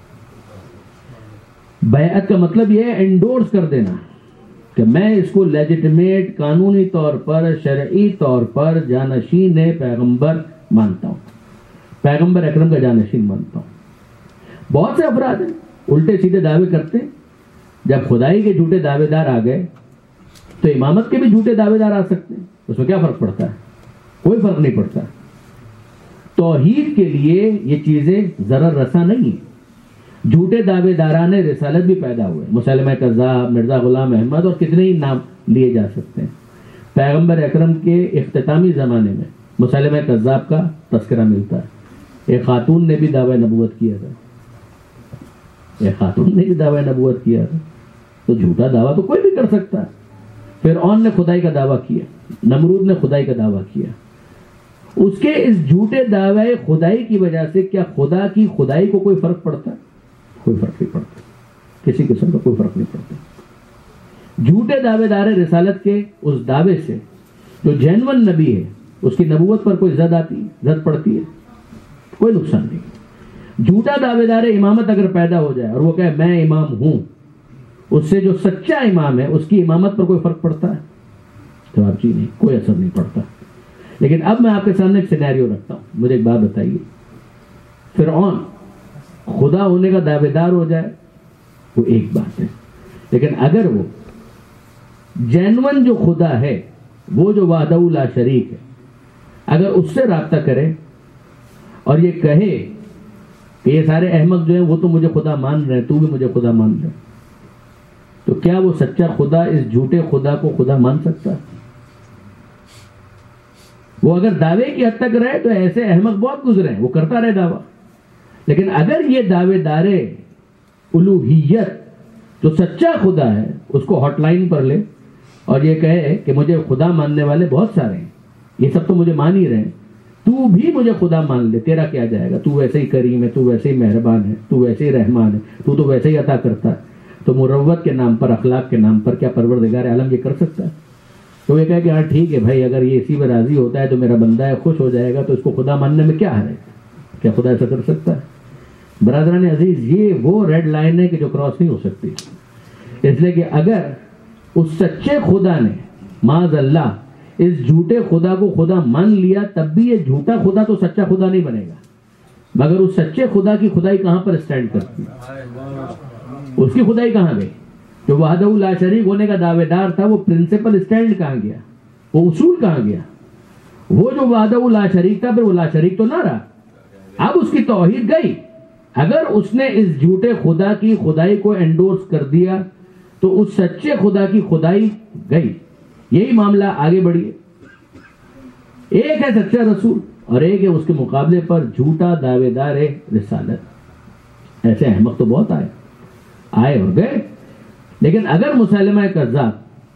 بیعت کا مطلب یہ ہے انڈورس کر دینا کہ میں اس کو لیجٹمیٹ قانونی طور پر شرعی طور پر جانشین پیغمبر مانتا ہوں, پیغمبر اکرم کا جانشین مانتا ہوں. بہت سے افراد ہیں الٹے سیدھے دعوے کرتے ہیں. جب خدائی کے جھوٹے دعوے دار آ گئے تو امامت کے بھی جھوٹے دعوے دار آ سکتے ہیں. اس میں کیا فرق پڑتا ہے؟ کوئی فرق نہیں پڑتا. توحید کے لیے یہ چیزیں ضرر رساں نہیں ہیں. جھوٹے دعوے داران رسالت بھی پیدا ہوئے, مسلمہ کذاب, مرزا غلام احمد اور کتنے ہی نام لیے جا سکتے ہیں. پیغمبر اکرم کے اختتامی زمانے میں مسلمہ کذاب کا تذکرہ ملتا ہے. ایک خاتون نے بھی دعوی نبوت کیا تھا, تو جھوٹا دعویٰ تو کوئی بھی کر سکتا ہے. فرعون نے خدائی کا دعویٰ کیا, نمرود نے خدائی کا دعویٰ کیا. اس کے اس جھوٹے دعوے خدائی کی وجہ سے کیا خدا کی خدائی کو کوئی فرق پڑتا ہے؟ کوئی فرق نہیں پڑتا, کسی قسم کا کوئی فرق نہیں پڑتا. جھوٹے دعوے دار رسالت کے اس دعوے سے جو جینون نبی ہے اس کی نبوت پر کوئی زد پڑتی ہے؟ کوئی نقصان نہیں. جھوٹا دعوے دار امامت اگر پیدا ہو جائے اور وہ کہے میں امام ہوں, اس سے جو سچا امام ہے اس کی امامت پر کوئی فرق پڑتا ہے؟ جواب جی نہیں, کوئی اثر نہیں پڑتا. لیکن اب میں آپ کے سامنے ایک سینیریو رکھتا ہوں. مجھے ایک بات بتائیے, فرعون خدا ہونے کا دعوے دار ہو جائے وہ ایک بات ہے, لیکن اگر وہ جینون جو خدا ہے, وہ جو وحدہ لا شریک ہے, اگر اس سے رابطہ کرے اور یہ کہے کہ یہ سارے احمق جو ہیں وہ تو مجھے خدا مان رہے ہیں, تو بھی مجھے خدا مان رہے, تو کیا وہ سچا خدا اس جھوٹے خدا کو خدا مان سکتا ہے؟ وہ اگر دعوے کی حد تک رہے تو ایسے احمق بہت گزرے ہیں, وہ کرتا رہے دعویٰ. لیکن اگر یہ دعوے دار الوہیت جو سچا خدا ہے اس کو ہاٹ لائن پر لے اور یہ کہے کہ مجھے خدا ماننے والے بہت سارے ہیں, یہ سب تو مجھے مان ہی رہے ہیں, تو بھی مجھے خدا مان لے, تیرا کیا جائے گا, تو ویسے ہی کریم ہے, تو ویسے ہی مہربان ہے, تو ویسے ہی رحمان ہے, تو ویسے ہی عطا کرتا ہے. تو مروت کے نام پر, اخلاق کے نام پر کیا پروردگار عالم یہ کر سکتا ہے؟ تو یہ کہے کہ ہاں ٹھیک ہے بھائی, اگر یہ اسی میں راضی ہوتا ہے تو میرا بندہ ہے, خوش ہو جائے گا, تو اس کو خدا ماننے میں کیا ہے؟ کیا خدا ایسا کر سکتا ہے؟ برادران عزیز, یہ وہ ریڈ لائن ہے کہ جو کراس نہیں ہو سکتی. اس لیے کہ اگر اس سچے خدا نے معاذ اللہ اس جھوٹے خدا کو خدا مان لیا, تب بھی یہ جھوٹا خدا تو سچا خدا نہیں بنے گا. مگر اس سچے خدا کی خدائی کہاں پر اسٹینڈ کرتی ہے؟ اس کی خدائی کہاں گئی؟ جو وحدہ لا شریک ہونے کا دعوے دار تھا وہ پرنسپل اسٹینڈ کہاں گیا؟ وہ اصول کہاں گیا؟ وہ جو وحدہ لا شریک تھا پھر وہ لا شریک تو نہ رہا, اب اس کی توحید گئی. اگر اس نے اس جھوٹے خدا کی خدائی کو انڈورس کر دیا تو اس سچے خدا کی خدائی گئی. یہی معاملہ آگے بڑھیے. ایک ہے سچا رسول اور ایک ہے اس کے مقابلے پر جھوٹا دعوے دار رسالت. ایسے احمق تو بہت آئے اور گئے. لیکن اگر مسلمہ کذاب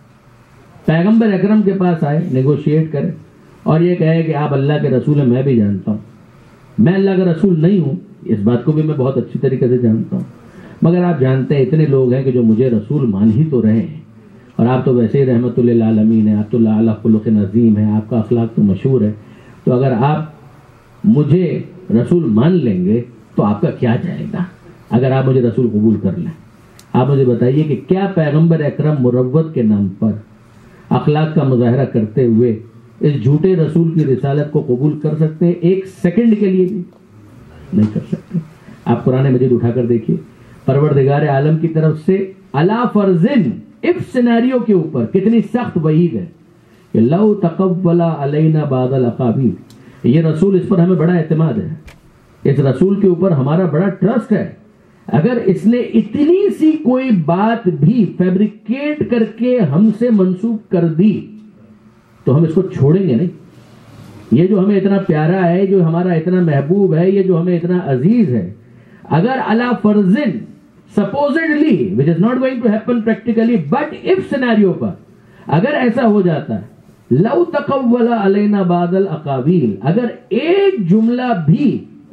پیغمبر اکرم کے پاس آئے, نیگوشیٹ کرے اور یہ کہے کہ آپ اللہ کے رسول ہیں, میں بھی جانتا ہوں, میں اللہ کا رسول نہیں ہوں, اس بات کو بھی میں بہت اچھی طریقے سے جانتا ہوں, مگر آپ جانتے ہیں اتنے لوگ ہیں کہ جو مجھے رسول مان ہی تو رہے ہیں, اور آپ تو ویسے ہی رحمت للعالمین ہیں, آپ تو اعلی خلق عظیم ہیں, آپ کا اخلاق تو مشہور ہے, تو اگر آپ مجھے رسول مان لیں گے تو آپ کا کیا جائے گا اگر آپ مجھے رسول قبول کر لیں؟ آپ مجھے بتائیے کہ کیا پیغمبر اکرم مروت کے نام پر اخلاق کا مظاہرہ کرتے ہوئے اس جھوٹے رسول کی رسالت کو قبول کر سکتے ہیں؟ ایک سیکنڈ کے لیے بھی نہیں کر سکتے. آپ قرآن مجید اٹھا کر دیکھیے, پروردگار عالم کی طرف سے علی فرضن اف سینیریو کے اوپر کتنی سخت وعید ہے کہ لو تقبل علینا بعض الاقاویل. یہ رسول, اس پر ہمیں بڑا اعتماد ہے, اس رسول کے اوپر ہمارا بڑا ٹرسٹ ہے. اگر اس نے اتنی سی کوئی بات بھی فیبریکیٹ کر کے ہم سے منسوب کر دی تو ہم اس کو چھوڑیں گے نہیں. یہ جو ہمیں اتنا پیارا ہے، جو ہمارا اتنا محبوب ہے، یہ جو ہمیں اتنا عزیز ہے، اگر علی فرضن supposedly which is not going to happen practically but if scenario پر اگر ایسا ہو جاتا ہے، لو تقول علینا بعض الاقاویل، اگر ایک جملہ بھی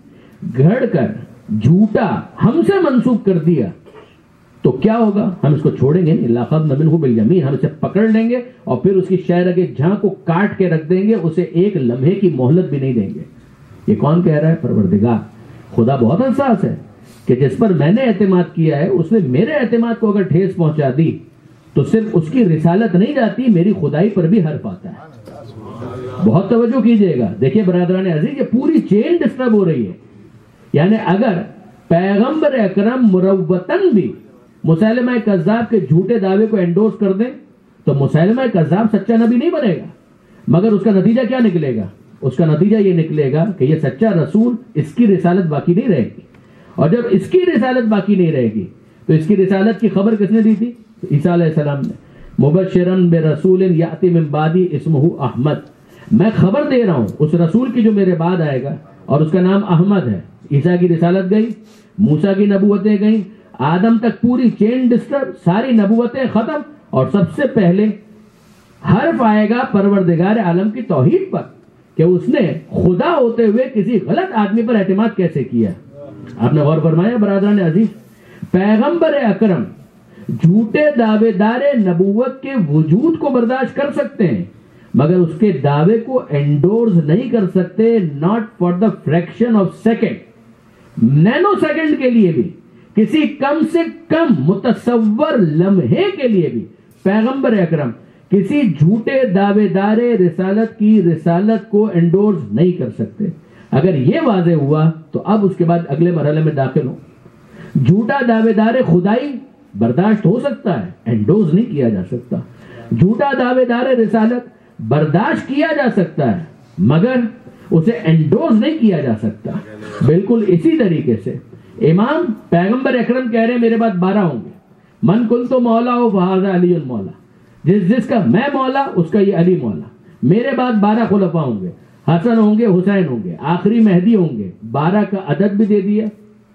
گھڑ کر جھوٹا ہم سے منسوب کر دیا تو کیا ہوگا؟ ہم اس کو چھوڑیں گے نہیں، لاخذنا منہ بالیمین، ہم اسے پکڑ لیں گے اور پھر اس کی شہر کے جھاں کو کاٹ کے رکھ دیں گے، اسے ایک لمحے کی مہلت بھی نہیں دیں گے۔ یہ کون کہہ رہا ہے؟ پروردگار۔ خدا بہت حساس ہے کہ جس پر میں نے اعتماد کیا ہے اس نے میرے اعتماد کو اگر ٹھیس پہنچا دی تو صرف اس کی رسالت نہیں جاتی، میری خدائی پر بھی حرف آتا ہے۔ بہت توجہ کیجئے گا، دیکھیں برادران عزیز، یہ پوری چین ڈسٹرب ہو رہی ہے۔ یعنی اگر پیغمبر اکرم مروتن بھی مسیلمہ کذاب کے جھوٹے دعوے کو انڈورس کر دیں تو مسیلمہ کذاب سچا نبی نہیں بنے گا، مگر اس کا نتیجہ کیا نکلے گا؟ اس کا نتیجہ یہ نکلے گا کہ یہ سچا رسول، اس کی رسالت باقی نہیں رہے گی، اور جب اس کی رسالت باقی نہیں رہے گی تو اس کی رسالت کی خبر کس نے دی تھی؟ عیسیٰ علیہ السلام نے۔ مبشرن برسول یاتی من بعدی اسمہ احمد، میں خبر دے رہا ہوں اس رسول کی جو میرے بعد آئے گا اور اس کا نام احمد ہے۔ عیسیٰ کی رسالت گئی، موسیٰ کی نبوتیں گئیں، آدم تک پوری چین ڈسٹرب، ساری نبوتیں ختم، اور سب سے پہلے حرف آئے گا پروردگار عالم کی توحید پر کہ اس نے خدا ہوتے ہوئے کسی غلط آدمی پر اعتماد کیسے کیا۔ آپ نے غور فرمایا برادران عزیز؟ پیغمبر اکرم جھوٹے دعوے دار نبوت کے وجود کو برداشت کر سکتے ہیں مگر اس کے دعوے کو انڈورس نہیں کر سکتے، not for the fraction of second, nanosecond کے لیے بھی، کسی کم سے کم متصور لمحے کے لیے بھی پیغمبر اکرم کسی جھوٹے دعوے دار رسالت کی رسالت کو انڈورس نہیں کر سکتے۔ اگر یہ واضح ہوا تو اب اس کے بعد اگلے مرحلے میں داخل ہو۔ جھوٹا دعوے دار خدائی برداشت ہو سکتا ہے، انڈورس نہیں کیا جا سکتا۔ جھوٹا دعوے دار رسالت برداشت کیا جا سکتا ہے مگر اسے انڈورس نہیں کیا جا سکتا۔ بالکل اسی طریقے سے امام پیغمبر اکرم کہہ رہے ہیں میرے بعد 12 ہوں گے، من کنت مولا ہو فہذا علی مولا، جس کا میں مولا اس کا یہ علی مولا۔ میرے بعد 12 خلفاء ہوں گے، حسن ہوں گے، حسین ہوں گے، آخری مہدی ہوں گے۔ 12 کا عدد بھی دے دیا،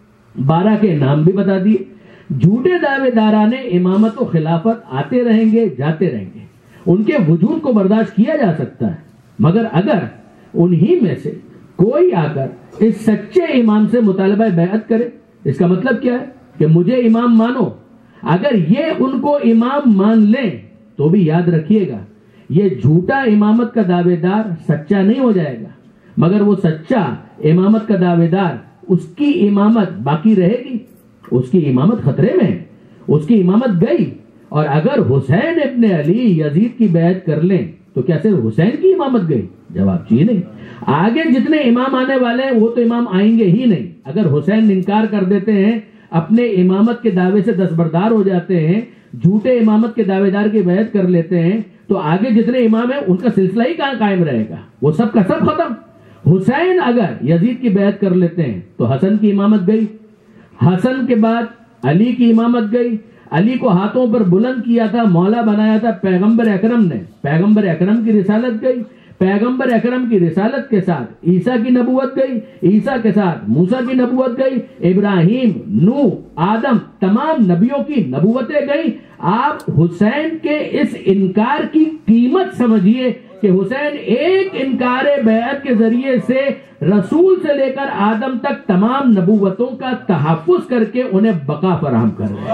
12 کے نام بھی بتا دیے۔ جھوٹے دعوے داران امامت و خلافت آتے رہیں گے، جاتے رہیں گے، ان کے وجود کو برداشت کیا جا سکتا ہے مگر اگر انہی میں سے کوئی آ کر اس سچے امام سے مطالبہ بیعت کرے، اس کا مطلب کیا ہے کہ مجھے امام مانو، اگر یہ ان کو امام مان لیں تو بھی یاد رکھیے گا یہ جھوٹا امامت کا دعوے دار سچا نہیں ہو جائے گا مگر وہ سچا امامت کا دعوے دار، اس کی امامت باقی رہے گی، اس کی امامت خطرے میں ہے، اس کی امامت گئی۔ اور اگر حسین ابن علی یزید کی بیعت کر لیں تو کیا صرف حسین کی امامت گئی؟ جواب چاہیے نہیں۔ آگے جتنے امام آنے والے ہیں وہ تو امام آئیں گے ہی نہیں۔ اگر حسین انکار کر دیتے ہیں، اپنے امامت کے دعوے سے دستبردار ہو جاتے ہیں، جھوٹے امامت کے دعوے دار کی بیعت کر لیتے ہیں تو آگے جتنے امام ہیں ان کا سلسلہ ہی کہاں قائم رہے گا؟ وہ سب کا سب ختم۔ حسین اگر یزید کی بیعت کر لیتے ہیں تو حسن کی امامت گئی، حسن کے بعد علی کی امامت گئی، علی کو ہاتھوں پر بلند کیا تھا، مولا بنایا تھا پیغمبر اکرم نے، پیغمبر اکرم کی رسالت گئی، پیغمبر اکرم کی رسالت کے ساتھ عیسیٰ کی نبوت گئی، عیسیٰ کے ساتھ موسیٰ کی نبوت گئی، ابراہیم، نوح، آدم، تمام نبیوں کی نبوتیں گئی۔ آپ حسین کے اس انکار کی قیمت سمجھیے کہ حسین ایک انکار بیعت کے ذریعے سے رسول سے لے کر آدم تک تمام نبوتوں کا تحفظ کر کے انہیں بقا فراہم کر رہے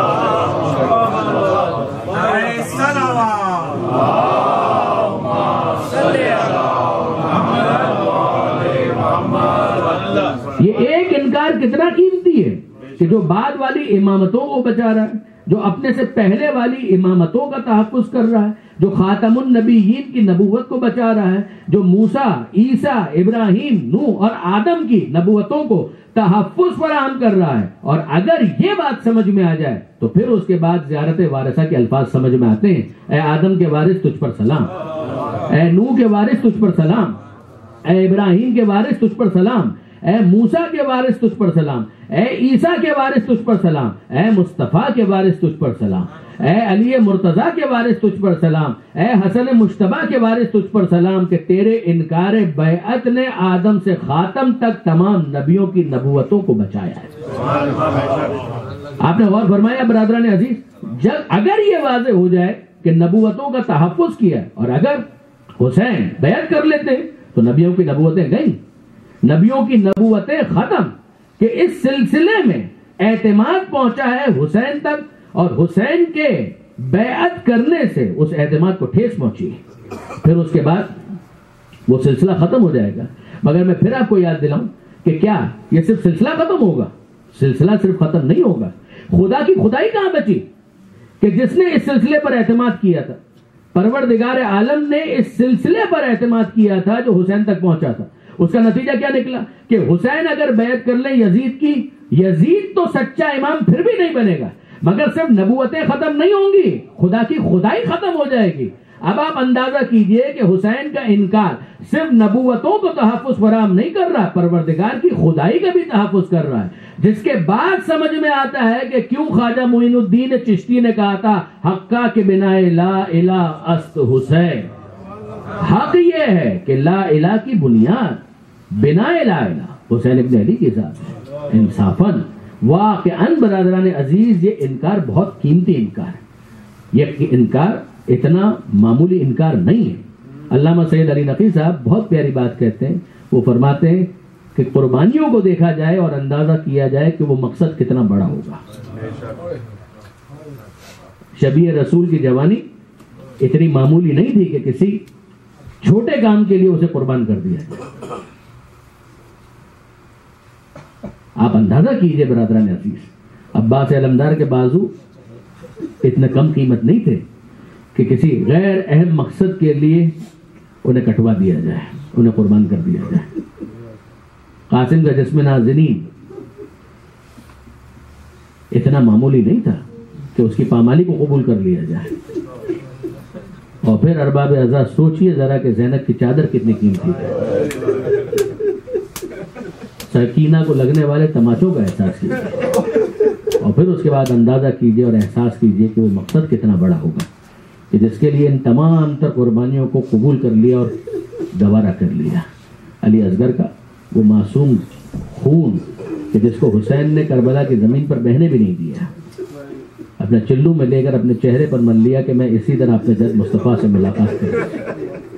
یہ ایک انکار کتنا قیمتی ہے کہ جو بعد والی امامتوں کو بچا رہا ہے، جو اپنے سے پہلے والی امامتوں کا تحفظ کر رہا ہے، جو خاتم النبیین کی نبوت کو بچا رہا ہے، جو موسیٰ، عیسیٰ، ابراہیم، نوح اور آدم کی نبوتوں کو تحفظ فراہم کر رہا ہے۔ اور اگر یہ بات سمجھ میں آ جائے تو پھر اس کے بعد زیارت وارثہ کے الفاظ سمجھ میں آتے ہیں۔ اے آدم کے وارث تجھ پر سلام، اے نوح کے وارث تجھ پر سلام، اے ابراہیم کے وارث تجھ پر سلام، اے موسیٰ کے وارث تجھ پر سلام، اے عیسیٰ کے وارث تجھ پر سلام، اے مصطفیٰ کے وارث تجھ پر سلام، اے علی مرتضیٰ کے وارث تجھ پر سلام، اے حسن مجتبیٰ کے وارث تجھ پر سلام کہ تیرے انکار بیعت نے آدم سے خاتم تک تمام نبیوں کی نبوتوں کو بچایا ہے۔ آپ نے غور فرمایا برادران عزیز، اگر یہ واضح ہو جائے کہ نبوتوں کا تحفظ کیا اور اگر حسین بیعت کر لیتے تو نبیوں کی نبوتیں گئیں، نبیوں کی نبوتیں ختم، کہ اس سلسلے میں اعتماد پہنچا ہے حسین تک، اور حسین کے بیعت کرنے سے اس اعتماد کو ٹھیس پہنچی ہے، پھر اس کے بعد وہ سلسلہ ختم ہو جائے گا۔ مگر میں پھر آپ کو یاد دلاؤں کہ کیا یہ صرف سلسلہ ختم ہوگا؟ سلسلہ صرف ختم نہیں ہوگا، خدا کی خدائی کہاں بچی کہ جس نے اس سلسلے پر اعتماد کیا تھا؟ پروردگار عالم نے اس سلسلے پر اعتماد کیا تھا جو حسین تک پہنچا تھا۔ اس کا نتیجہ کیا نکلا کہ حسین اگر بیعت کر لیں یزید کی، یزید تو سچا امام پھر بھی نہیں بنے گا، مگر صرف نبوتیں ختم نہیں ہوں گی، خدا کی خدائی ختم ہو جائے گی۔ اب آپ اندازہ کیجئے کہ حسین کا انکار صرف نبوتوں کو تحفظ فراہم نہیں کر رہا، پروردگار کی خدائی کا بھی تحفظ کر رہا ہے، جس کے بعد سمجھ میں آتا ہے کہ کیوں خواجہ معین الدین چشتی نے کہا تھا حقا کے بنا لا الہ است حسین۔ حق یہ ہے کہ لا الہ کی بنیاد بنا لا الہ حسین ابن علی کے ساتھ ہے۔ انصافاً واقعاً برادران عزیز یہ انکار بہت قیمتی انکار ہے، یہ انکار اتنا معمولی انکار نہیں ہے۔ علامہ سید علی نقی صاحب بہت پیاری بات کہتے ہیں، وہ فرماتے ہیں کہ قربانیوں کو دیکھا جائے اور اندازہ کیا جائے کہ وہ مقصد کتنا بڑا ہوگا۔ شبیہ رسول کی جوانی اتنی معمولی نہیں تھی کہ کسی چھوٹے کام کے لیے اسے قربان کر دیا جائے۔ آپ اندازہ کیجئے برادران عزیز، عباس علمدار کے بازو اتنے کم قیمت نہیں تھے کہ کسی غیر اہم مقصد کے لیے انہیں کٹوا دیا جائے، انہیں قربان کر دیا جائے۔ قاسم کا جسم نازنین اتنا معمولی نہیں تھا کہ اس کی پامالی کو قبول کر لیا جائے۔ اور پھر ارباب ازاں سوچئے ذرا کہ زینب کی چادر کتنی قیمتی ہے، سکینہ کو لگنے والے تماچوں کا احساس کیجیے، اور پھر اس کے بعد اندازہ کیجیے اور احساس کیجیے کہ وہ مقصد کتنا بڑا ہوگا کہ جس کے لیے ان تمام تر قربانیوں کو قبول کر لیا اور گوارا کر لیا۔ علی اصغر کا وہ معصوم خون کہ جس کو حسین نے کربلا کی زمین پر بہنے بھی نہیں دیا، اپنے چلو میں لے کر اپنے چہرے پر من لیا کہ میں اسی طرح اپنے جد مصطفیٰ سے ملاقات کروں۔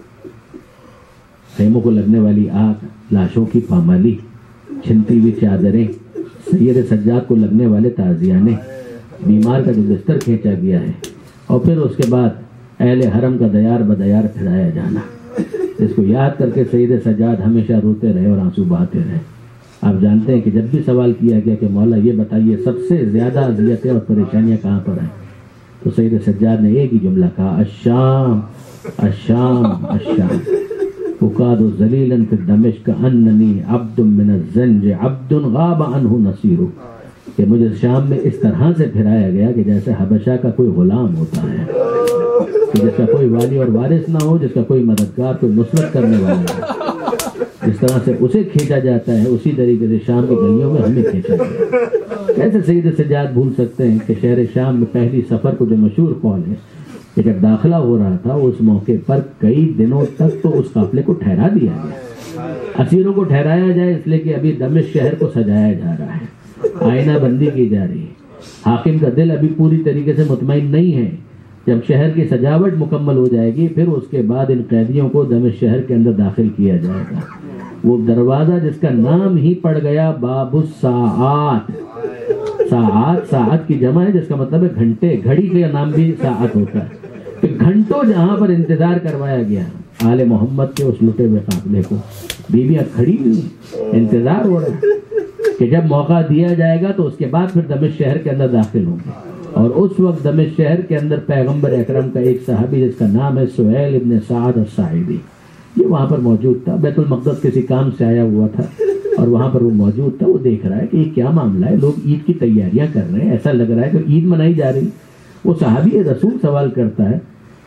خیموں کو لگنے والی آگ، لاشوں کی پامالی، چھنتی ہوئی چادریں، سید سجاد کو لگنے والے تعزیانے، بیمار کا جو بستر کھینچا گیا ہے، اور پھر اس کے بعد اہل حرم کا دیار بدیار پھرایا جانا، اس کو یاد کر کے سید سجاد ہمیشہ روتے رہے اور آنسو بہاتے رہے۔ آپ جانتے ہیں کہ جب بھی سوال کیا گیا کہ مولا یہ بتائیے سب سے زیادہ اذیتیں اور پریشانیاں کہاں پر ہیں، تو سید سجاد نے ایک ہی جملہ کہا، الشام الشام الشام اکاد ذلیلا فی دمشق اننی عبد من الزنج عبد غاب عنہ نصیرہ، کہ مجھے شام میں اس طرح سے پھرایا گیا کہ جیسے حبشہ کا کوئی غلام ہوتا ہے، کہ جس کا کوئی والی اور وارث نہ ہو، جس کا کوئی مددگار، کوئی نصرت کرنے والا ہو، جس طرح سے اسے کھینچا جاتا ہے اسی طریقے سے شام کی گلیوں میں ہمیں کھینچا گیا۔ کیسے سید سجاد بھول سکتے ہیں کہ شہر شام میں پہلی سفر کو جو مشہور قول ہے کہ جب داخلہ ہو رہا تھا اس موقع پر کئی دنوں تک تو اس قافلے کو ٹھہرا دیا گیا، اسیروں کو ٹھہرایا جائے اس لیے کہ ابھی دمشق شہر کو سجایا جا رہا ہے، آئینہ بندی کی جا رہی ہے، حاکم کا دل ابھی پوری طریقے سے مطمئن نہیں ہے۔ جب شہر کی سجاوٹ مکمل ہو جائے گی پھر اس کے بعد ان قیدیوں کو دمشق شہر کے اندر داخل کیا جائے گا۔ وہ دروازہ جس کا نام ہی پڑ گیا باب الساعات، ساعات ساعت کی جمع ہے جس کا مطلب ہے گھنٹے، گھڑی کا نام بھی ساعت ہوتا ہے، کہ گھنٹوں جہاں پر انتظار کروایا گیا آل محمد کے اس لٹے ہوئے قافلے کو، بیویاں کھڑی ہوئی انتظار ہو رہا ہے کہ جب موقع دیا جائے گا تو اس کے بعد پھر دمشق شہر کے اندر داخل ہوں گے۔ اور اس وقت دمشق شہر کے اندر پیغمبر اکرم کا ایک صحابی جس کا نام ہے سہیل ابن سعد الساعدی، یہ وہاں پر موجود تھا، بیت المقدس کسی کام سے آیا ہوا تھا اور وہاں پر وہ موجود تھا۔ وہ دیکھ رہا ہے کہ یہ کیا معاملہ ہے، لوگ عید کی تیاریاں کر رہے ہیں، ایسا لگ رہا ہے کہ عید منائی جا رہی۔ وہ صحابی رسول سوال کرتا ہے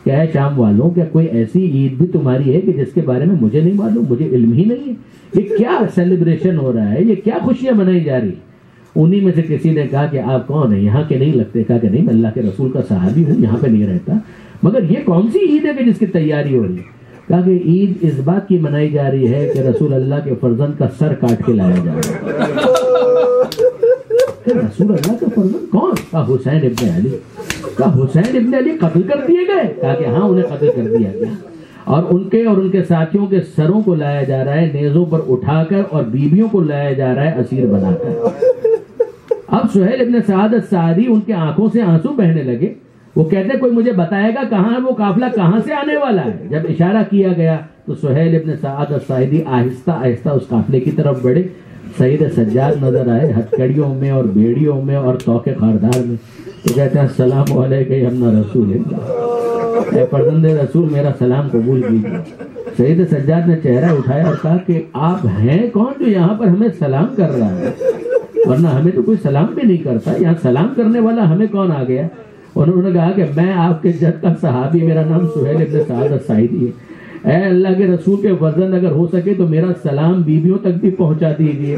کیا ہے شام والوں، کیا کوئی ایسی عید بھی تمہاری ہے کہ جس کے بارے میں مجھے نہیں معلوم، مجھے علم ہی نہیں ہے؟ یہ کیا سیلیبریشن ہو رہا ہے، یہ کیا خوشیاں منائی جا رہی؟ انہی میں سے کسی نے کہا کہ آپ کون ہیں، یہاں کے نہیں لگتے؟ کہا کہ نہیں، میں اللہ کے رسول کا صحابی ہوں، یہاں پہ نہیں رہتا، مگر یہ کون سی عید ہے کہ جس کی تیاری ہو رہی ہے؟ کہا کہ عید اس بات کی منائی جا رہی ہے کہ رسول اللہ کے فرزند کا سر کاٹ کے لایا جا رہا ہے۔ رسول اللہ کا فرزند کون؟ کہا حسین ابن علی۔ کہا حسین ابن علی قتل کر دیے گئے؟ کہا کہ ہاں، انہیں قتل کر دیا گیا، اور ان کے ساتھیوں کے سروں کو لایا جا رہا ہے نیزوں پر اٹھا کر، اور بیویوں کو لایا جا رہا ہے اسیر بنا کر۔ اب سہیل ابن سعد الساعدی، ان کے آنکھوں سے آنسو بہنے لگے۔ وہ کہتے ہیں کوئی مجھے بتائے گا کہاں وہ قافلہ کہاں سے آنے والا ہے؟ جب اشارہ کیا گیا تو سہیل ابن سعد الساعدی آہستہ آہستہ اس قافلے کی طرف بڑھے۔ سید سجاد نظر آئے ہتھکڑیوں میں اور بیڑیوں میں اور توقے خاردار میں، تو کہتے ہیں السلام علیکم یا رسول اللہ، اے فرزند رسول میرا سلام قبول کیجیے۔ سید سجاد نے چہرہ اٹھایا اور کہا کہ آپ ہیں کون جو یہاں پر ہمیں سلام کر رہا ہے؟ ورنہ ہمیں تو کوئی سلام بھی نہیں کرتا، یہاں سلام کرنے والا ہمیں کون آ گیا؟ انہوں نے کہا کہ میں آپ کے جد کا صحابی، میرا نام سہیل ابن سعد الساعدی ہے۔ اے اللہ کے رسول کے فرزند، اگر ہو سکے تو میرا سلام بیویوں تک بھی پہنچا دیجیے،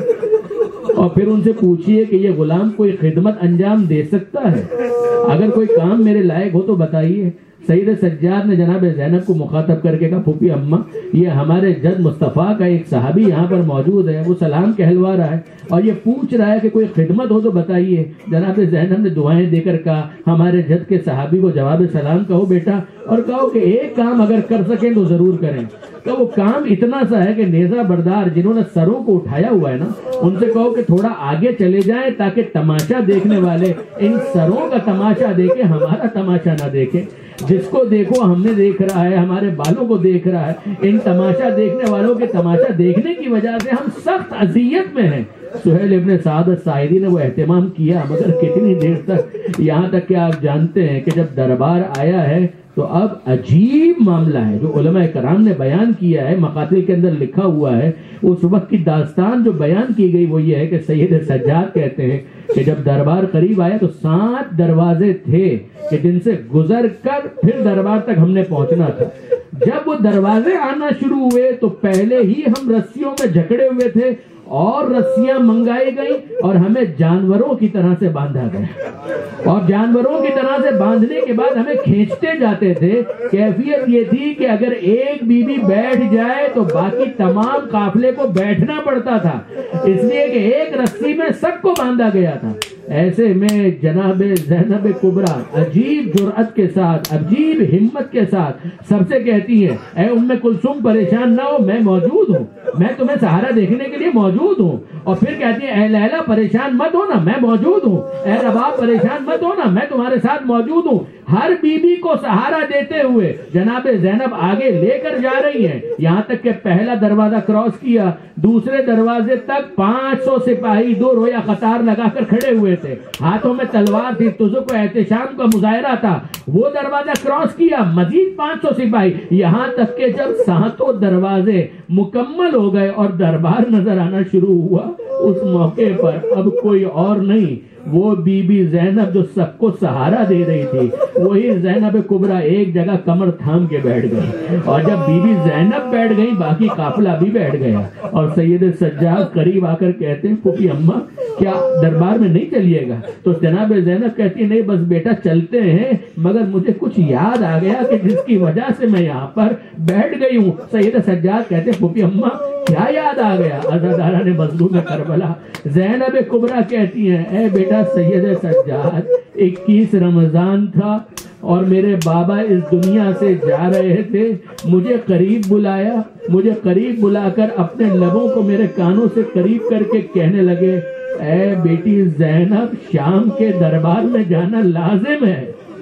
اور پھر ان سے پوچھیے کہ یہ غلام کوئی خدمت انجام دے سکتا ہے، اگر کوئی کام میرے لائق ہو تو بتائیے۔ سید سجاد نے جناب زینب کو مخاطب کر کے کہا پھوپھی اماں، یہ ہمارے جد مصطفیٰ کا ایک صحابی یہاں پر موجود ہے، وہ سلام کہلوا رہا ہے اور یہ پوچھ رہا ہے کہ کوئی خدمت ہو تو بتائیے۔ جناب زینب نے دعائیں دے کر کہا ہمارے جد کے صحابی کو جواب سلام کہو بیٹا، اور کہو کہ ایک کام اگر کر سکیں تو ضرور کریں۔ تو وہ کام اتنا سا ہے کہ نیزہ بردار جنہوں نے سروں کو اٹھایا ہوا ہے نا، ان سے کہو کہ تھوڑا آگے چلے جائیں تاکہ تماشا دیکھنے والے ان سروں کا تماشا دیکھیں، ہمارا تماشا نہ دیکھیں۔ جس کو دیکھو ہم نے دیکھ رہا ہے، ہمارے بالوں کو دیکھ رہا ہے، ان تماشا دیکھنے والوں کے تماشا دیکھنے کی وجہ سے ہم سخت اذیت میں ہیں۔ سہیل ابن سعد الساعدی نے وہ اہتمام کیا، مگر کتنی دیر تک، یہاں تک کہ آپ جانتے ہیں کہ جب دربار آیا ہے تو اب عجیب معاملہ ہے جو علماء کرام نے بیان کیا ہے، مقاتل کے اندر لکھا ہوا ہے۔ اس وقت کی داستان جو بیان کی گئی وہ یہ ہے کہ سید سجاد کہتے ہیں کہ جب دربار قریب آیا تو 7 دروازے تھے کہ جن سے گزر کر پھر دربار تک ہم نے پہنچنا تھا۔ جب وہ دروازے آنا شروع ہوئے تو پہلے ہی ہم رسیوں میں جکڑے ہوئے تھے، اور رسیاں منگائی گئیں اور ہمیں جانوروں کی طرح سے باندھا گیا، اور جانوروں کی طرح سے باندھنے کے بعد ہمیں کھینچتے جاتے تھے۔ کیفیت یہ تھی کہ اگر ایک بیوی بیٹھ جائے تو باقی تمام قافلے کو بیٹھنا پڑتا تھا، اس لیے کہ ایک رسی میں سب کو باندھا گیا تھا۔ ایسے میں جناب زینب کبریٰ عجیب جرأت کے ساتھ، عجیب ہمت کے ساتھ سب سے کہتی ہے اے ام کلثوم پریشان نہ ہو، میں موجود ہوں، میں تمہیں سہارا دیکھنے کے لیے موجود ہوں۔ اور پھر کہتی ہے اے لیلا پریشان مت ہونا، میں موجود ہوں، اے رباب پریشان مت ہونا، میں تمہارے ساتھ موجود ہوں۔ ہر بیوی کو سہارا دیتے ہوئے جناب زینب آگے لے کر جا رہی ہیں، یہاں تک کہ پہلا دروازہ کراس کیا، دوسرے دروازے تک 500 سپاہی 2 رویا قطار لگا کر کھڑے ہوئے تھے، ہاتھوں میں تلوار تھی، تزک و احتشام کا مظاہرہ تھا۔ وہ دروازہ کراس کیا، مزید 500 سپاہی، یہاں تک کہ جب 7 دروازے مکمل ہو گئے اور دربار نظر آنا شروع ہوا، اس موقع پر اب کوئی اور نہیں، وہ بی بی زینب جو سب کو سہارا دے رہی تھی، وہی زینب کبریٰ ایک جگہ کمر تھام کے بیٹھ گئی، اور جب بی بی زینب بیٹھ گئی باقی قافلہ بھی بیٹھ گیا۔ اور سید سجاد قریب آ کر کہتے ہیں پھوپھی اماں کیا دربار میں نہیں چلیے گا؟ تو جناب زینب کہتی نہیں بس بیٹا چلتے ہیں، مگر مجھے کچھ یاد آ گیا کہ جس کی وجہ سے میں یہاں پر بیٹھ گئی ہوں۔ سید سجاد کہتے ہیں پھوپھی اماں کیا یاد آ گیا؟ عزاداران مظلوم کربلا زینب کبریٰ کہتی ہیں اے بیٹا سید سجاد، 21 رمضان تھا اور میرے بابا اس دنیا سے جا رہے تھے، مجھے قریب بلایا، مجھے قریب بلا کر اپنے لبوں کو میرے کانوں سے قریب کر کے کہنے لگے اے بیٹی زینب شام کے دربار میں جانا لازم ہے،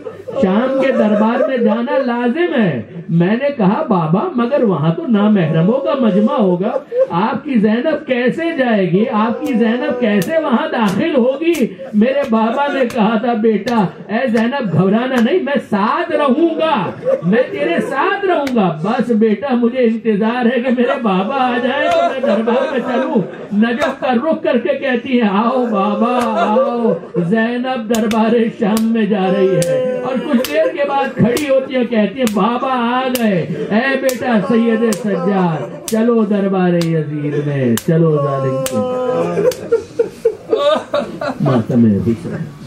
شام کے دربار میں جانا لازم ہے۔ میں نے کہا بابا مگر وہاں تو نامحرموں کا مجمع ہوگا، آپ کی زینب کیسے جائے گی، آپ کی زینب کیسے وہاں داخل ہوگی؟ میرے بابا نے کہا تھا بیٹا اے زینب گھبرانا نہیں، میں ساتھ رہوں گا، میں تیرے ساتھ رہوں گا، بس بیٹا مجھے انتظار ہے کہ میرے بابا آ جائیں تو میں دربار میں چلوں۔ نجف کا رخ کر کے کہتی ہے آؤ بابا آؤ، زینب دربار شام میں جا رہی ہے۔ اور اور کچھ دیر کے بعد کھڑی ہوتی ہے، کہتی ہے بابا آ گئے، اے بیٹا سید سجاد چلو دربار یزید میں، چلو ظالم کے ماتم بسر